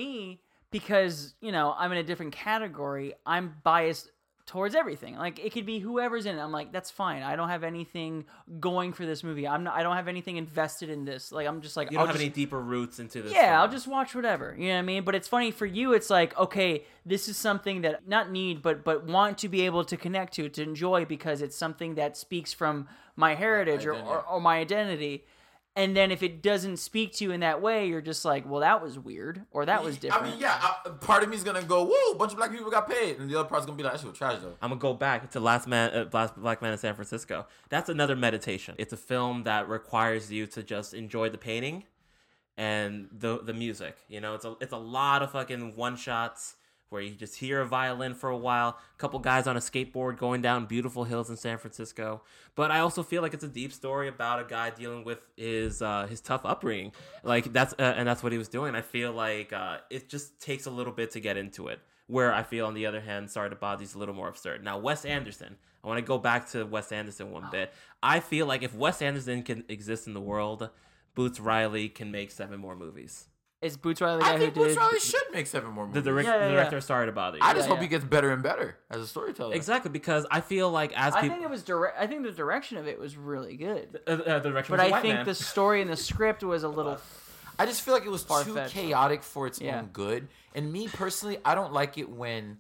because you know, I'm in a different category. I'm biased towards everything. Like, it could be whoever's in it. I'm like, that's fine. I don't have anything going for this movie. I don't have anything invested in this. Like, I'm just like, you don't have any deeper roots into this. Yeah, I'll just watch whatever. You know what I mean? But it's funny for you. It's like, okay, this is something that not need, but want to be able to connect to enjoy, because it's something that speaks from my heritage or my identity. And then if it doesn't speak to you in that way, you're just like, well, that was weird, or that was different. I mean, part of me is going to go, woo, a bunch of black people got paid. And the other part's going to be like, that shit was trash, though. I'm going to go back to Last Black Man in San Francisco. That's another meditation. It's a film that requires you to just enjoy the painting and the music. You know, it's a lot of fucking one-shots where you just hear a violin for a while, a couple guys on a skateboard going down beautiful hills in San Francisco. But I also feel like it's a deep story about a guy dealing with his tough upbringing. Like, that's what he was doing. I feel like it just takes a little bit to get into it. Where I feel, on the other hand, Sorry to Bother You's a little more absurd. Now, Wes Anderson. I want to go back to Wes Anderson one bit. I feel like if Wes Anderson can exist in the world, Boots Riley can make 7 more movies. Is Boots Riley the guy who did? I think Boots Riley should make 7 more movies. The director of Sorry to Bother You. I just hope he gets better and better as a storyteller. Exactly, because I feel like I think the direction of it was really good. The direction but was I think the story and the script was a little. I just feel like it was too far-fetched. chaotic for its own good. And me personally, I don't like it when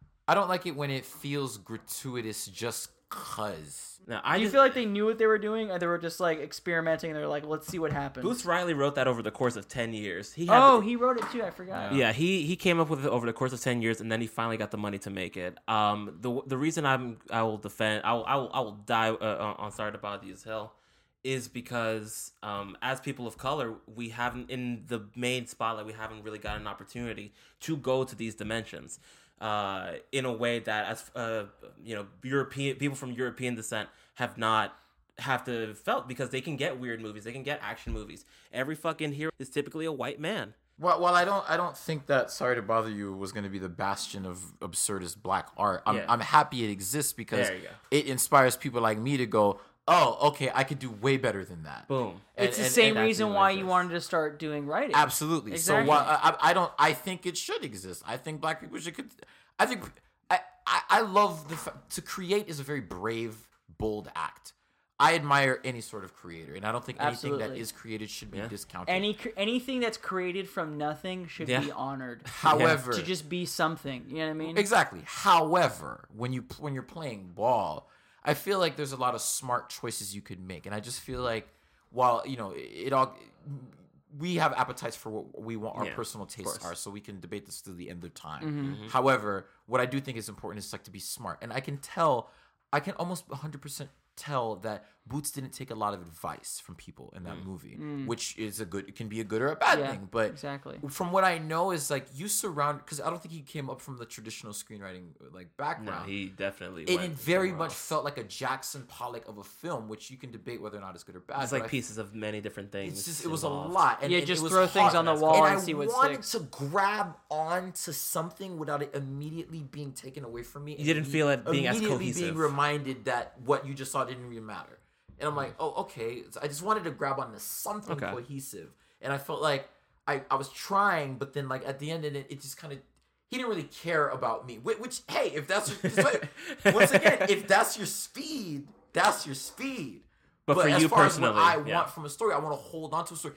it feels gratuitous just cause. Do you feel like they knew what they were doing, or they were just like experimenting and they're like, let's see what happens? Boots Riley wrote that over the course of 10 years. He wrote it too. I forgot. Yeah, he came up with it over the course of 10 years, and then he finally got the money to make it. The reason I will die on Sorry to Bother You as hell is because as people of color, we haven't, in the main spotlight, we haven't really got an opportunity to go to these dimensions. In a way that, as European people from European descent have to felt, because they can get weird movies, they can get action movies. Every fucking hero is typically a white man. Well, I don't think that Sorry to Bother You was going to be the bastion of absurdist black art. I'm happy it exists because it inspires people like me to go, oh, okay, I could do way better than that. Boom. It's the same reason why you wanted to start doing writing. Absolutely. Exactly. So I think it should exist. I think black people should. I think I love to create is a very brave, bold act. I admire any sort of creator, and I don't think anything that is created should be discounted. Anything that's created from nothing should be honored. However, to just be something, you know what I mean? Exactly. However, when you're playing ball, I feel like there's a lot of smart choices you could make, and I just feel like while we have appetites for what we want our personal tastes are, so we can debate this to the end of time. Mm-hmm. However, what I do think is important is like to be smart, and I can almost 100% tell that Boots didn't take a lot of advice from people in that movie, which is it can be a good or a bad thing. But exactly. From what I know is like because I don't think he came up from the traditional screenwriting like background. No, he definitely. It very much felt like a Jackson Pollock of a film, which you can debate whether or not it's good or bad. It's like pieces of many different things. It was a lot. And just it was throw things on the wall and see what sticks. I wanted to grab on to something without it immediately being taken away from me. You didn't feel it being as cohesive. Immediately being reminded that what you just saw didn't really matter. And I'm like, oh, okay. So I just wanted to grab onto something cohesive. And I felt like I was trying, but then like at the end of it just kind of, he didn't really care about me. Which hey, if that's once again, if that's your speed, that's your speed. But for as you far personally, as what I want from a story, I want to hold on to a story.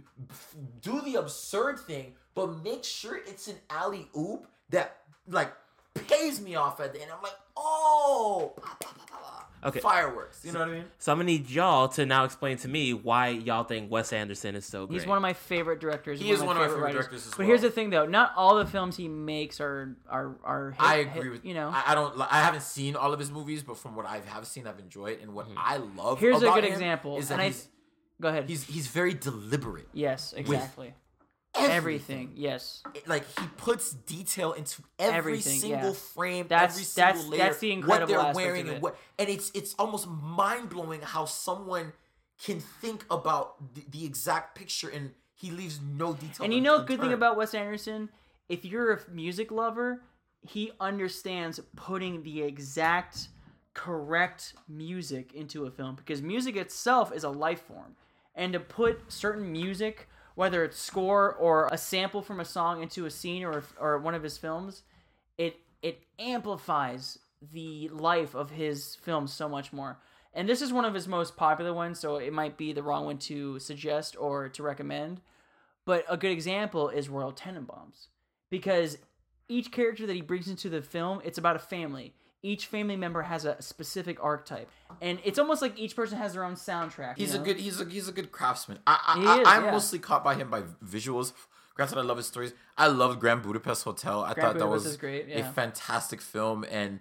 Do the absurd thing, but make sure it's an alley-oop that like pays me off at the end. I'm like, oh, okay, fireworks. You know what I mean? So I'm gonna need y'all to now explain to me why y'all think Wes Anderson is so great. He's one of my favorite directors. He is one of my favorite directors as well. But here's the thing, though: not all the films he makes are. I agree with you know. I haven't seen all of his movies, but from what I have seen, I've enjoyed. And what I love here's about a good him example. is that go ahead. He's very deliberate. Yes, exactly. Everything, yes. Like he puts detail into every single frame, every single layer. That's the incredible what they're aspect wearing of it. and it's almost mind blowing how someone can think about the exact picture and he leaves no detail. And you know, good thing about Wes Anderson, if you're a music lover, he understands putting the exact correct music into a film because music itself is a life form, and to put certain music, whether it's score or a sample from a song into a scene or one of his films, it amplifies the life of his films so much more. And this is one of his most popular ones, so it might be the wrong one to suggest or to recommend. But a good example is Royal Tenenbaums. Because each character that he brings into the film, it's about a family. Each family member has a specific archetype, and it's almost like each person has their own soundtrack. He's a good craftsman. I'm mostly caught by him by visuals. Granted, I love his stories. I loved Grand Budapest Hotel. I thought that was a fantastic film, and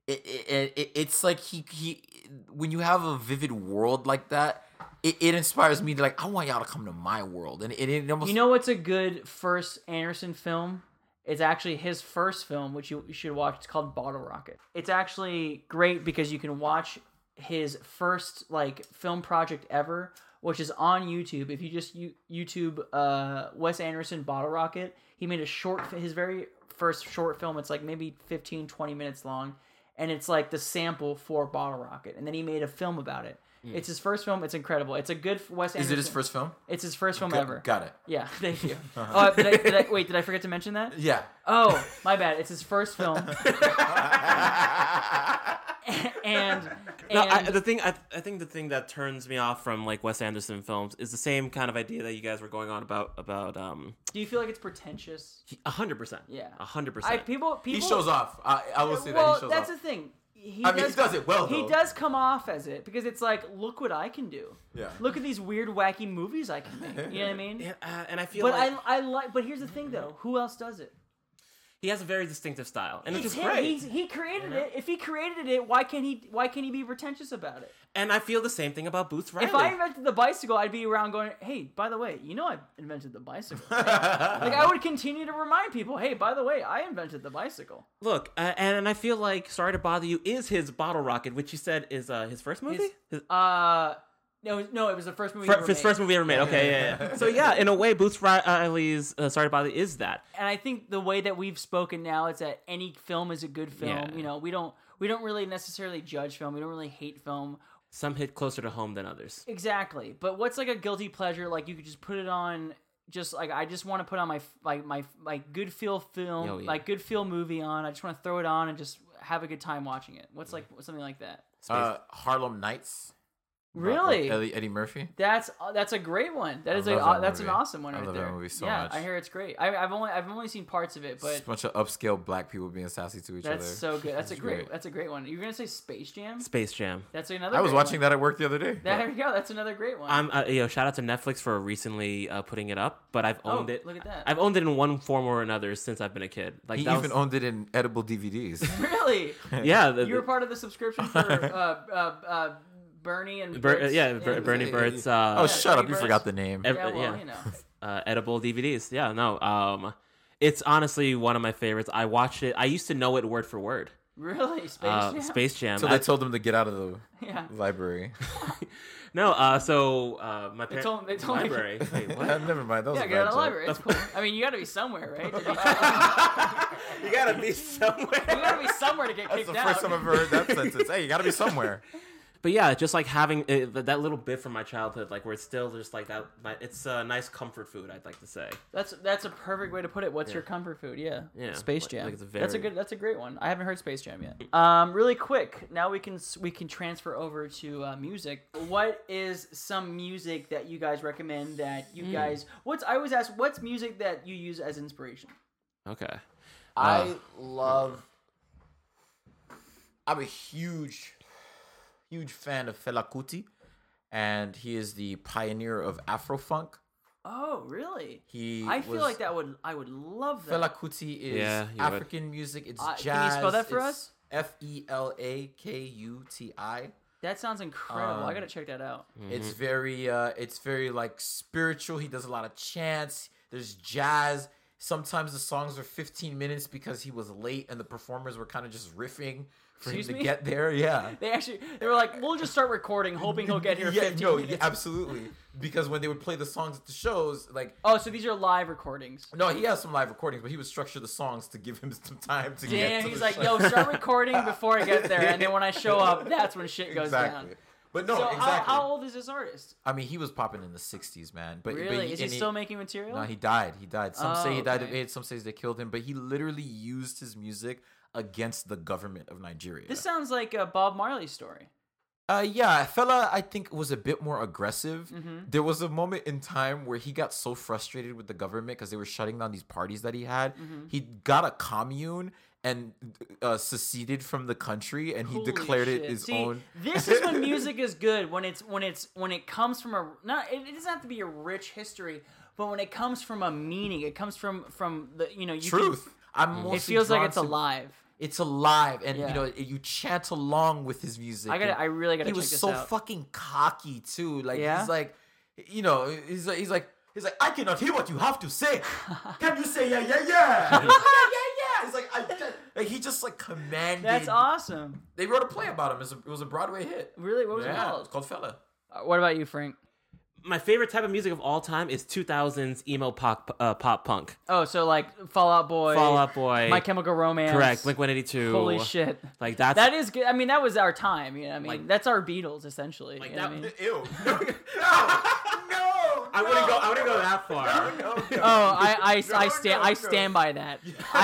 it's like he when you have a vivid world like that, it inspires me to like I want y'all to come to my world, and it almost what's a good first Anderson film? It's actually his first film, which you should watch. It's called Bottle Rocket. It's actually great because you can watch his first film project ever, which is on YouTube. If you just YouTube Wes Anderson Bottle Rocket, he made his very first short film. It's like maybe 15, 20 minutes long, and it's like the sample for Bottle Rocket. And then he made a film about it. It's his first film. It's incredible. It's a good Wes Anderson. Is it his first film? It's his first film ever. Got it. Yeah, thank you. Did I forget to mention that? Yeah. Oh, my bad. It's his first film. I think the thing that turns me off from like Wes Anderson films is the same kind of idea that you guys were going on about. Do you feel like it's pretentious? 100%. Yeah. 100%. People. He shows off. I will say that he shows off. Well, that's the thing. He does it well, though. He does come off as it because it's like, look what I can do. Yeah. Look at these weird, wacky movies I can make. You know what I mean? Yeah, and I feel but like... I like. But here's the thing, though. Who else does it? He has a very distinctive style, and it's It's just him. great. He created it. If he created it, why can't he be pretentious about it? And I feel the same thing about Boots Riley. If I invented the bicycle, I'd be around going, hey, by the way, I invented the bicycle. Right? I would continue to remind people, hey, by the way, I invented the bicycle. Look, and I feel like Sorry to Bother You is his Bottle Rocket, which you said is his first movie? No, it was the first movie. His first movie ever made. Okay, yeah. So yeah, in a way, Boots Riley's Sorry to Bother You is that. And I think the way that we've spoken now is that any film is a good film. Yeah. You know, we don't really necessarily judge film. We don't really hate film. Some hit closer to home than others. Exactly. But what's like a guilty pleasure? Like you could just put it on. Just like I just want to put on my good feel film, Oh, yeah. like good feel movie on. I just want to throw it on and just have a good time watching it. What's like something like that? Harlem Nights. Really? Eddie Murphy. That's a great one. That's an awesome one right love there. that movie so yeah, much. I hear it's great. I've only seen parts of it, It's a but bunch of upscale black people being sassy to each other. that's so good. That's a great. great. That's a great one. You're gonna say Space Jam? Space Jam. That's another. I was great watching one. that at work the other day. There you go. That's another great one. I'm shout out to Netflix for recently putting it up, but I've owned it. Look at that. I've owned it in one form or another since I've been a kid. Like He that even owned it in edible DVDs. Really? yeah, You were part of the subscription for Bernie and Bert's, Bernie Bert's. Oh, shut up! You Birds. forgot the name. Yeah, well, yeah. you know. Edible DVDs. Yeah, no. It's honestly one of my favorites. I watched it. I used to know it word for word. Really? Space Jam? Space Jam. So they told him to get out of the Yeah. library. No, so my parents. They told me- library. Wait, what? Never mind. That was Yeah, a get out of bad the joke. library. It's cool. I mean, you got to be somewhere, right? You gotta be somewhere. You got to be somewhere to get That's kicked the out. first time I've heard that sentence. Hey, you got to be somewhere. But yeah, just like having that little bit from my childhood, like where it's still just like that. It's a nice comfort food, I'd like to say. That's a perfect way to put it. What's your comfort food? Yeah. Yeah, Space like- Jam. like it's a That's very- a great one. I haven't heard Space Jam yet. Really quick. Now we can transfer over to music. What is some music that you guys recommend that you guys? I always ask, what's music that you use as inspiration? Okay. I'm a huge fan of Fela Kuti, and he is the pioneer of Afrofunk. Oh, really? I feel like I would love that. Fela Kuti is Yeah, you would. African music. It's jazz. Can you spell that for us? FELAKUTI. That sounds incredible. I gotta check that out. It's very like spiritual. He does a lot of chants. There's jazz. Sometimes the songs are 15 minutes because he was late and the performers were kind of just riffing for Excuse him to me? get there. Yeah. They were like, we'll just start recording, hoping he'll get here. 15 minutes. Absolutely. Because when they would play the songs at the shows, like, Oh, so these are live recordings. no, he has some live recordings, but he would structure the songs to give him some time to get Damn, to he's the like, show. yo, start recording before I get there, and then when I show up, that's when shit goes Exactly. down. But no, So exactly. how old is this artist? I mean, he was popping in the 60s, man. But Really? Is he and still making material? No, he died. Some say he died of okay. AIDS. Some say they killed him. But he literally used his music against the government of Nigeria. This sounds like a Bob Marley story. Yeah, fella, I think was a bit more aggressive. Mm-hmm. There was a moment in time where he got so frustrated with the government because they were shutting down these parties that he had. Mm-hmm. He got a commune and seceded from the country, and he Holy declared it shit. his See, own. This is when music is good. When it comes from a it doesn't have to be a rich history, but when it comes from a meaning, it comes from the you Truth. I'm Can, mostly it feels like drawn it's to- alive. It's alive, and Yeah. you chant along with his music. I really gotta He check was this so out. fucking cocky too. Like Yeah? he's like, he's like, I cannot hear what you have to say. Can you say yeah? He's like, yeah. It's like he just like commanded. That's awesome. They wrote a play about him. It was a Broadway hit. Really, what was it Yeah, called? it's called Fella. What about you, Frank? My favorite type of music of all time is 2000s emo pop punk. Oh, so like Fall Out Boy, Fall Out Boy. My Chemical Romance. Correct. Blink-182. Holy shit. Like that's That is good. I mean, that was our time. You know what I mean? Like- That's our Beatles, essentially. Like you know that- what I mean? Ew. No. I wouldn't go that far. Oh, I no. stand by that.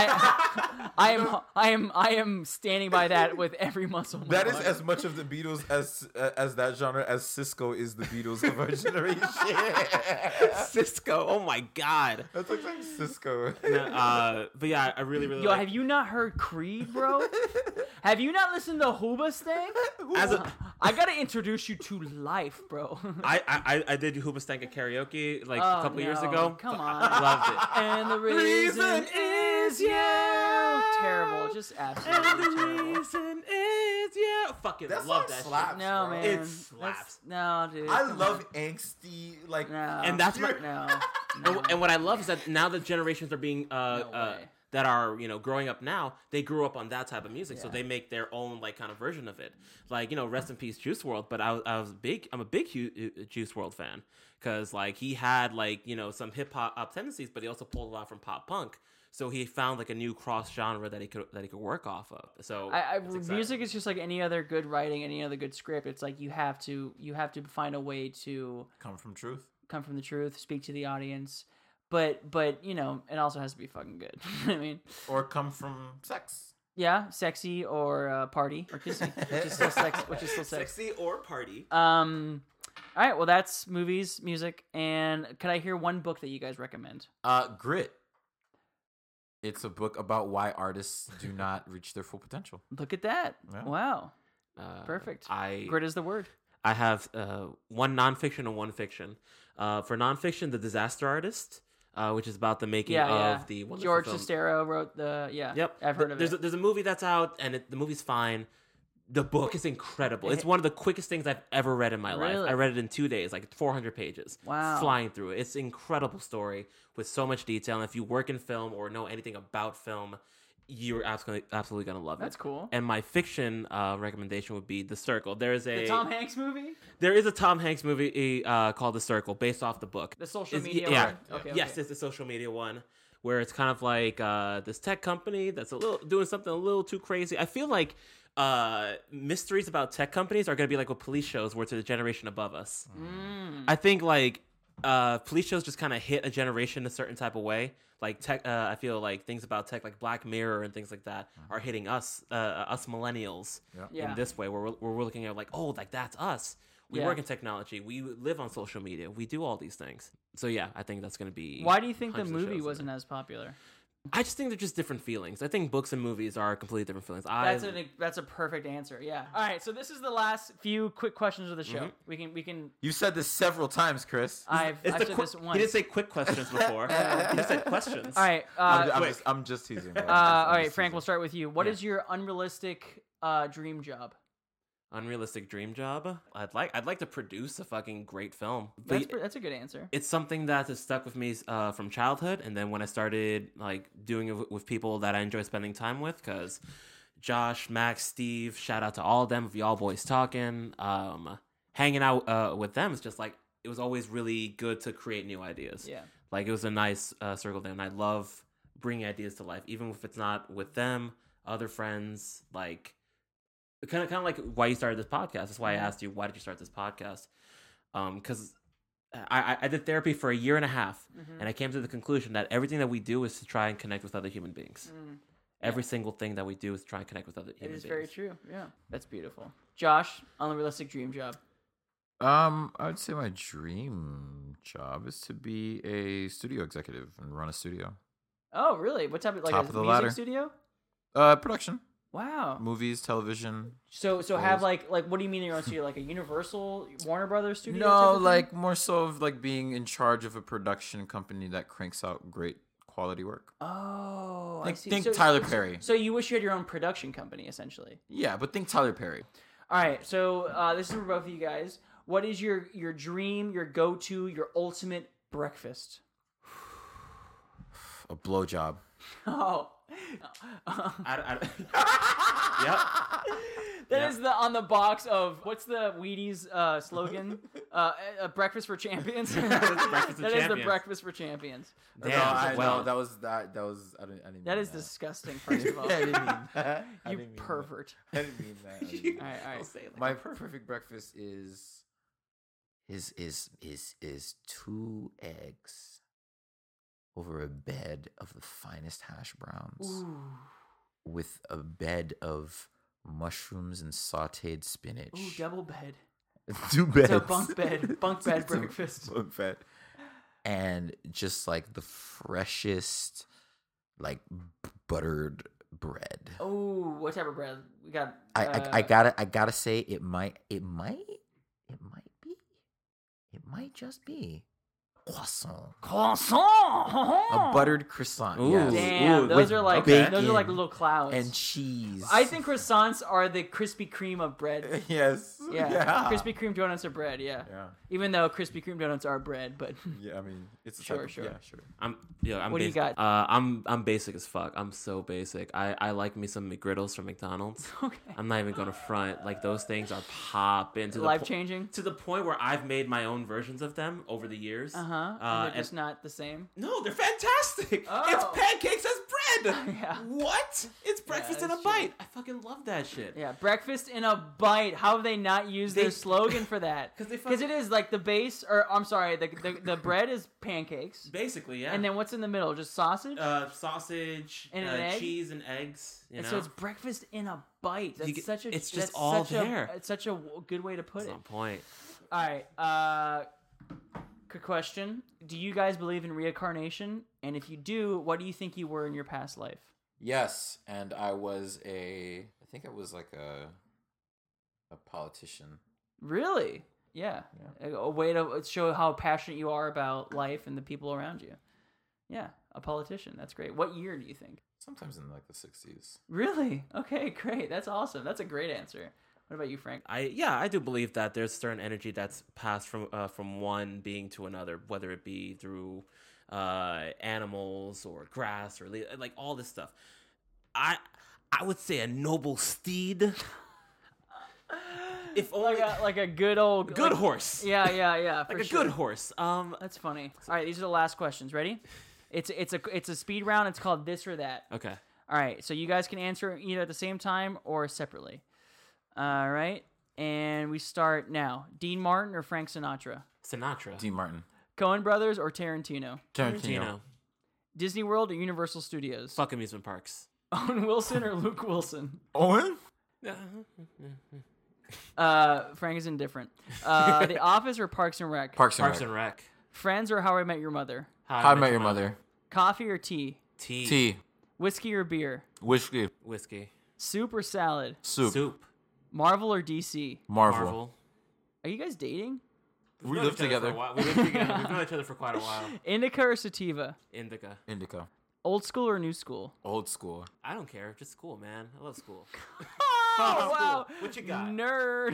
I am standing by that with every muscle. in my That is body. as much of the Beatles as that genre as Cisco is the Beatles of our generation. Cisco. Oh my god. That looks like Cisco. But yeah, I really Yo, have you not heard Creed, bro? Have you not listened to Hooba's thing? As a, I gotta introduce you to life, bro. I did Hoobastank at karaoke like Oh, a couple years no. ago. Come I on. loved it. And the reason is you. Terrible, just absolutely terrible. reason is yeah. Fucking That love song that slaps, shit. No, bro. man. It slaps. No, dude. I love angsty like. No. And that's my No. and what I love is that now the generations are being way. that are growing up now, they grew up on that type of music, so they make their own like kind of version of it. Like rest in peace Juice WRLD, but I'm a big Juice WRLD fan because like he had like some hip hop tendencies, but he also pulled a lot from pop punk. So he found like a new cross genre that he could work off of. So music is just like any other good writing, any other good script. It's like you have to find a way to Come from the truth, speak to the audience. But it also has to be fucking good. I mean, or come from sex. Yeah, sexy or party or kissy, which is still sex. Sexy or party. All right, well that's movies, music, and could I hear one book that you guys recommend? Grit. It's a book about why artists do not reach their full potential. Look at that! Yeah. Wow, perfect. Grit is the word. I have one nonfiction and one fiction. For nonfiction, The Disaster Artist, which is about the making of the wonderful George film. Sestero wrote the Yep, I've heard of it. There's a movie that's out, and the movie's fine. The book is incredible. It's one of the quickest things I've ever read in my life. I read it in 2 days, like 400 pages. Wow. Flying through it. It's an incredible story with so much detail. And if you work in film or know anything about film, you're absolutely going to love it. That's cool. And my fiction recommendation would be The Circle. The Tom Hanks movie? There is a Tom Hanks movie called The Circle based off the book. The social media one? Okay. Yes, it's the social media one. Where it's kind of like this tech company that's doing something a little too crazy. I feel like mysteries about tech companies are going to be like what police shows were to the generation above us. I think like police shows just kind of hit a generation a certain type of way. Like tech, I feel like things about tech, like Black Mirror and things like that, are hitting us millennials in this way, where we're looking at like, oh, like that's us. We work in technology. We live on social media. We do all these things. So yeah, I think that's going to be. Why do you think the movie wasn't as popular? I just think they're just different feelings. I think books and movies are completely different feelings. That's a perfect answer. Yeah. All right. So this is the last few quick questions of the show. We can. You said this several times, Chris. I've said this once. He didn't say quick questions before. He just said questions. All right. I'm just teasing. All right, Frank. We'll start with you. What is your unrealistic dream job? Unrealistic dream job? I'd like to produce a fucking great film. That's a good answer. It's something that has stuck with me from childhood, and then when I started like doing it with people that I enjoy spending time with, because Josh, Max, Steve, shout out to all of them. If y'all boys talking, hanging out with them is just like it was always really good to create new ideas. Yeah, like it was a nice circle there, and I love bringing ideas to life, even if it's not with them, other friends, like. Kind of like why you started this podcast. That's why I asked you, why did you start this podcast? Because I did therapy for 1.5 years, and I came to the conclusion that everything that we do is to try and connect with other human beings. Every single thing that we do is to try and connect with other human beings. It is very true. Yeah, that's beautiful. Josh, unrealistic dream job. I would say my dream job is to be a studio executive and run a studio. Oh, really? What type of Top a of the music ladder. studio? Production. Wow. Movies, television. So have like what do you mean your own studio? Like a Universal, Warner Brothers studio? No, like more so of like being in charge of a production company that cranks out great quality work. Oh, I see. Think Tyler Perry. So you wish you had your own production company, essentially. Yeah, but think Tyler Perry. All right, so this is for both of you guys. What is your dream, your go-to, your ultimate breakfast? A blowjob. Oh. Yep. That is on the box of what's the Wheaties slogan? A breakfast for champions. That is the breakfast for champions. Damn. Well, that was. I didn't. That is disgusting. First of all, I didn't mean that. You pervert. I didn't mean that. All right. My perfect breakfast is 2 eggs over a bed of the finest hash browns. Ooh. With a bed of mushrooms and sautéed spinach. Ooh, double bed. 2 beds. It's a bunk bed breakfast. Bunk bed. And just like the freshest, like buttered bread. Oh, what type of bread? We got. I gotta say it might just be croissant. A buttered croissant. Ooh. Yes. Damn, Ooh, those with are like bacon those are like little clouds. and cheese. I think croissants are the Krispy Kreme of bread. yes. Yeah. Krispy Kreme donuts are bread. Yeah. Yeah. Even though Krispy Kreme donuts are bread, but Yeah. I mean, it's a Sure, type of, sure. Yeah, sure. I'm What do you got? I'm basic as fuck. I'm so basic. I like me some McGriddles from McDonald's. okay. I'm not even gonna front. Like those things are popping to Life changing. to the point where I've made my own versions of them over the years. And they're just not the same. No, they're fantastic. Oh. It's pancakes as bread. Yeah. What? It's breakfast in a that's true. bite. I fucking love that shit. Yeah, breakfast in a bite. How have they not used their They- slogan for that? 'Cause they Because it is like the base, or I'm sorry, the bread is pancakes, Basically, yeah. and then what's in the middle? Just sausage. Sausage, And an egg? cheese and eggs. You And know, so it's breakfast in a bite. That's get- such a. it's just that's all such a- there. It's such a good way to put that's it. on point. All right. Good question. Do you guys believe in reincarnation? And if you do, what do you think you were in your past life? Yes, and I think I was like a politician. Really? Yeah. A way to show how passionate you are about life and the people around you. Yeah, a politician. That's great. What year do you think? Sometimes in like the 60s. Really? Okay, great. That's awesome. That's a great answer. What about you, Frank? I do believe that there's certain energy that's passed from one being to another, whether it be through animals or grass or like all this stuff. I would say a noble steed. If only Like a good old good like- horse. Yeah, for Like a sure. good horse. That's funny. All right, these are the last questions. Ready? It's a speed round. It's called This or That. Okay. All right, so you guys can answer either at the same time or separately. All right, and we start now. Dean Martin or Frank Sinatra? Sinatra. Dean Martin. Coen Brothers or Tarantino? Tarantino. Disney World or Universal Studios? Fuck amusement parks. Owen Wilson or Luke Wilson? Owen? Frank is indifferent. The Office or Parks and Rec? Parks and Parks Rec. and Rec. Friends or How I Met Your Mother? How I Met Your Mother. Coffee or tea? Tea. Tea. Whiskey or beer? Whiskey. Whiskey. Soup or salad? Soup. Soup. Marvel or DC? Marvel. Are you guys dating? We We've known live each other together. for a while. We live together. We've known each other for quite a while. Indica or sativa? Indica. Indica. Old school or new school? Old school. I don't care. Just school, man. I love school. Oh, wow. What you got? Nerd.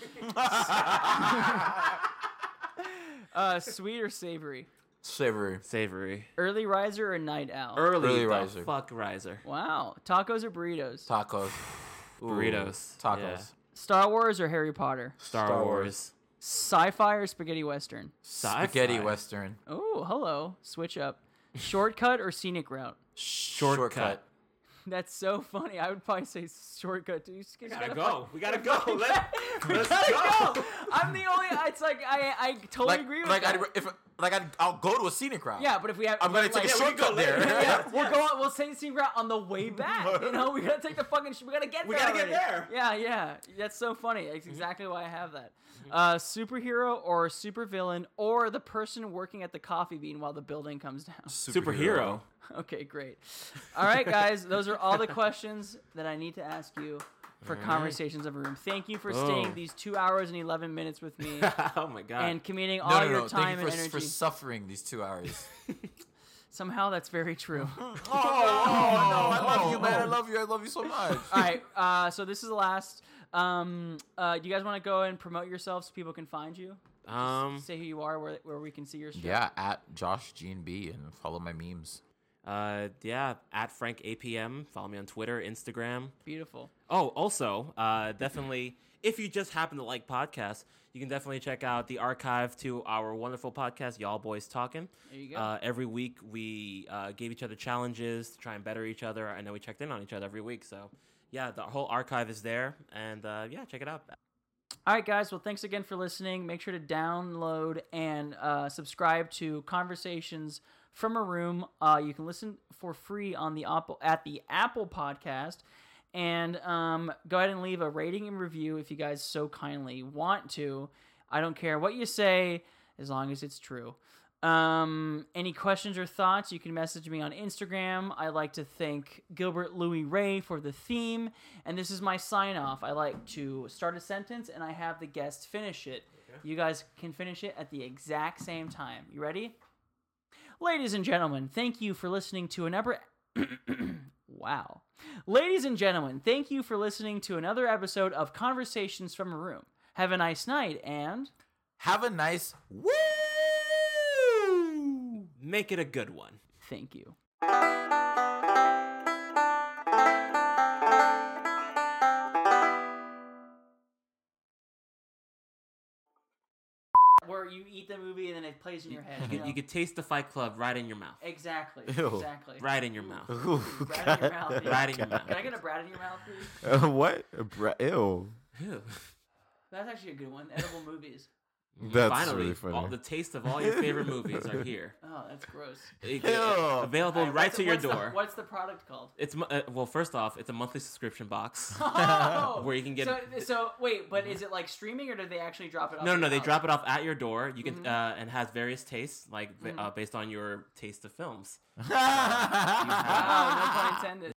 Sweet or savory? Savory. Savory. Early riser or night owl? Early Early riser. riser. Fuck riser. Wow. Tacos or burritos? Tacos. Ooh, Burritos. Tacos. Yeah. Star Wars or Harry Potter? Star Star Wars. Sci-fi or spaghetti western? Spaghetti Sci-fi. Western. Oh, hello. Switch up. Shortcut or scenic route? Shortcut. That's so funny. I would probably say shortcut. Dude, We gotta go. We gotta go. Let's Gotta go. go. I'm the only. It's like I totally agree with that. I'll go to a scenic route. Yeah, but if we have, I'm gonna take a shortcut there. Yeah, we're going. We'll take the scenic route on the way back. You know, we gotta take the fucking. We gotta get there. We gotta get already. there. Yeah. That's so funny. That's exactly why I have that. Superhero or supervillain or the person working at the coffee bean while the building comes down. Superhero. Okay, great. All right, guys, those are all the questions that I need to ask you for Conversations of a Room. Thank you for staying these 2 hours and 11 minutes with me Oh my god. and committing No, all no, your no. time Thank you and energy. for suffering these 2 hours. Somehow that's very true. Oh, no. I love you, man. I love you. I love you so much. All right, so this is the last. Do you guys want to go and promote yourself so people can find you? Say who you are, where we can see your stuff. Yeah, at Josh GNB and follow my memes. Yeah, at Frank APM. Follow me on Twitter, Instagram. Beautiful. Oh, also, definitely, if you just happen to like podcasts, you can definitely check out the archive to our wonderful podcast, Y'all Boys Talking. There you go. Every week, we gave each other challenges to try and better each other. I know we checked in on each other every week. So, yeah, the whole archive is there. And, yeah, check it out. All right, guys. Well, thanks again for listening. Make sure to download and subscribe to Conversations from a Room. You can listen for free on the Apple Podcast, and go ahead and leave a rating and review if you guys so kindly want to. I don't care what you say as long as it's true. Any questions or thoughts, you can message me on Instagram. I like to thank Gilbert Louis Ray for the theme, and this is my sign off. I like to start a sentence and I have the guest finish it. You guys can finish it at the exact same time. You ready? Ladies and gentlemen, thank you for listening to another... Wow. Ladies and gentlemen, thank you for listening to another episode of Conversations from a Room. Have a nice night, and... Have a nice woo! Make it a good one. Thank you. Where you eat the movie and then it plays in your head. You could taste the Fight Club right in your mouth. Exactly. Ew. Exactly. Right in your mouth. Ooh, Brad in your mouth. please. Right in your mouth. Can I get a Brad in your mouth, please? what? Ew. Ew. That's actually a good one. Edible movies. That's Finally, really funny. the taste of all your favorite movies are here. Oh, that's gross. Available Alright, right to your what's door. What's the product called? It's well, first off, it's a monthly subscription box Oh! where you can get. So wait, but is it like streaming or do they actually drop it off? No, at your they house? drop it off at your door. You can and has various tastes, like based on your taste of films. Wow, no pun intended.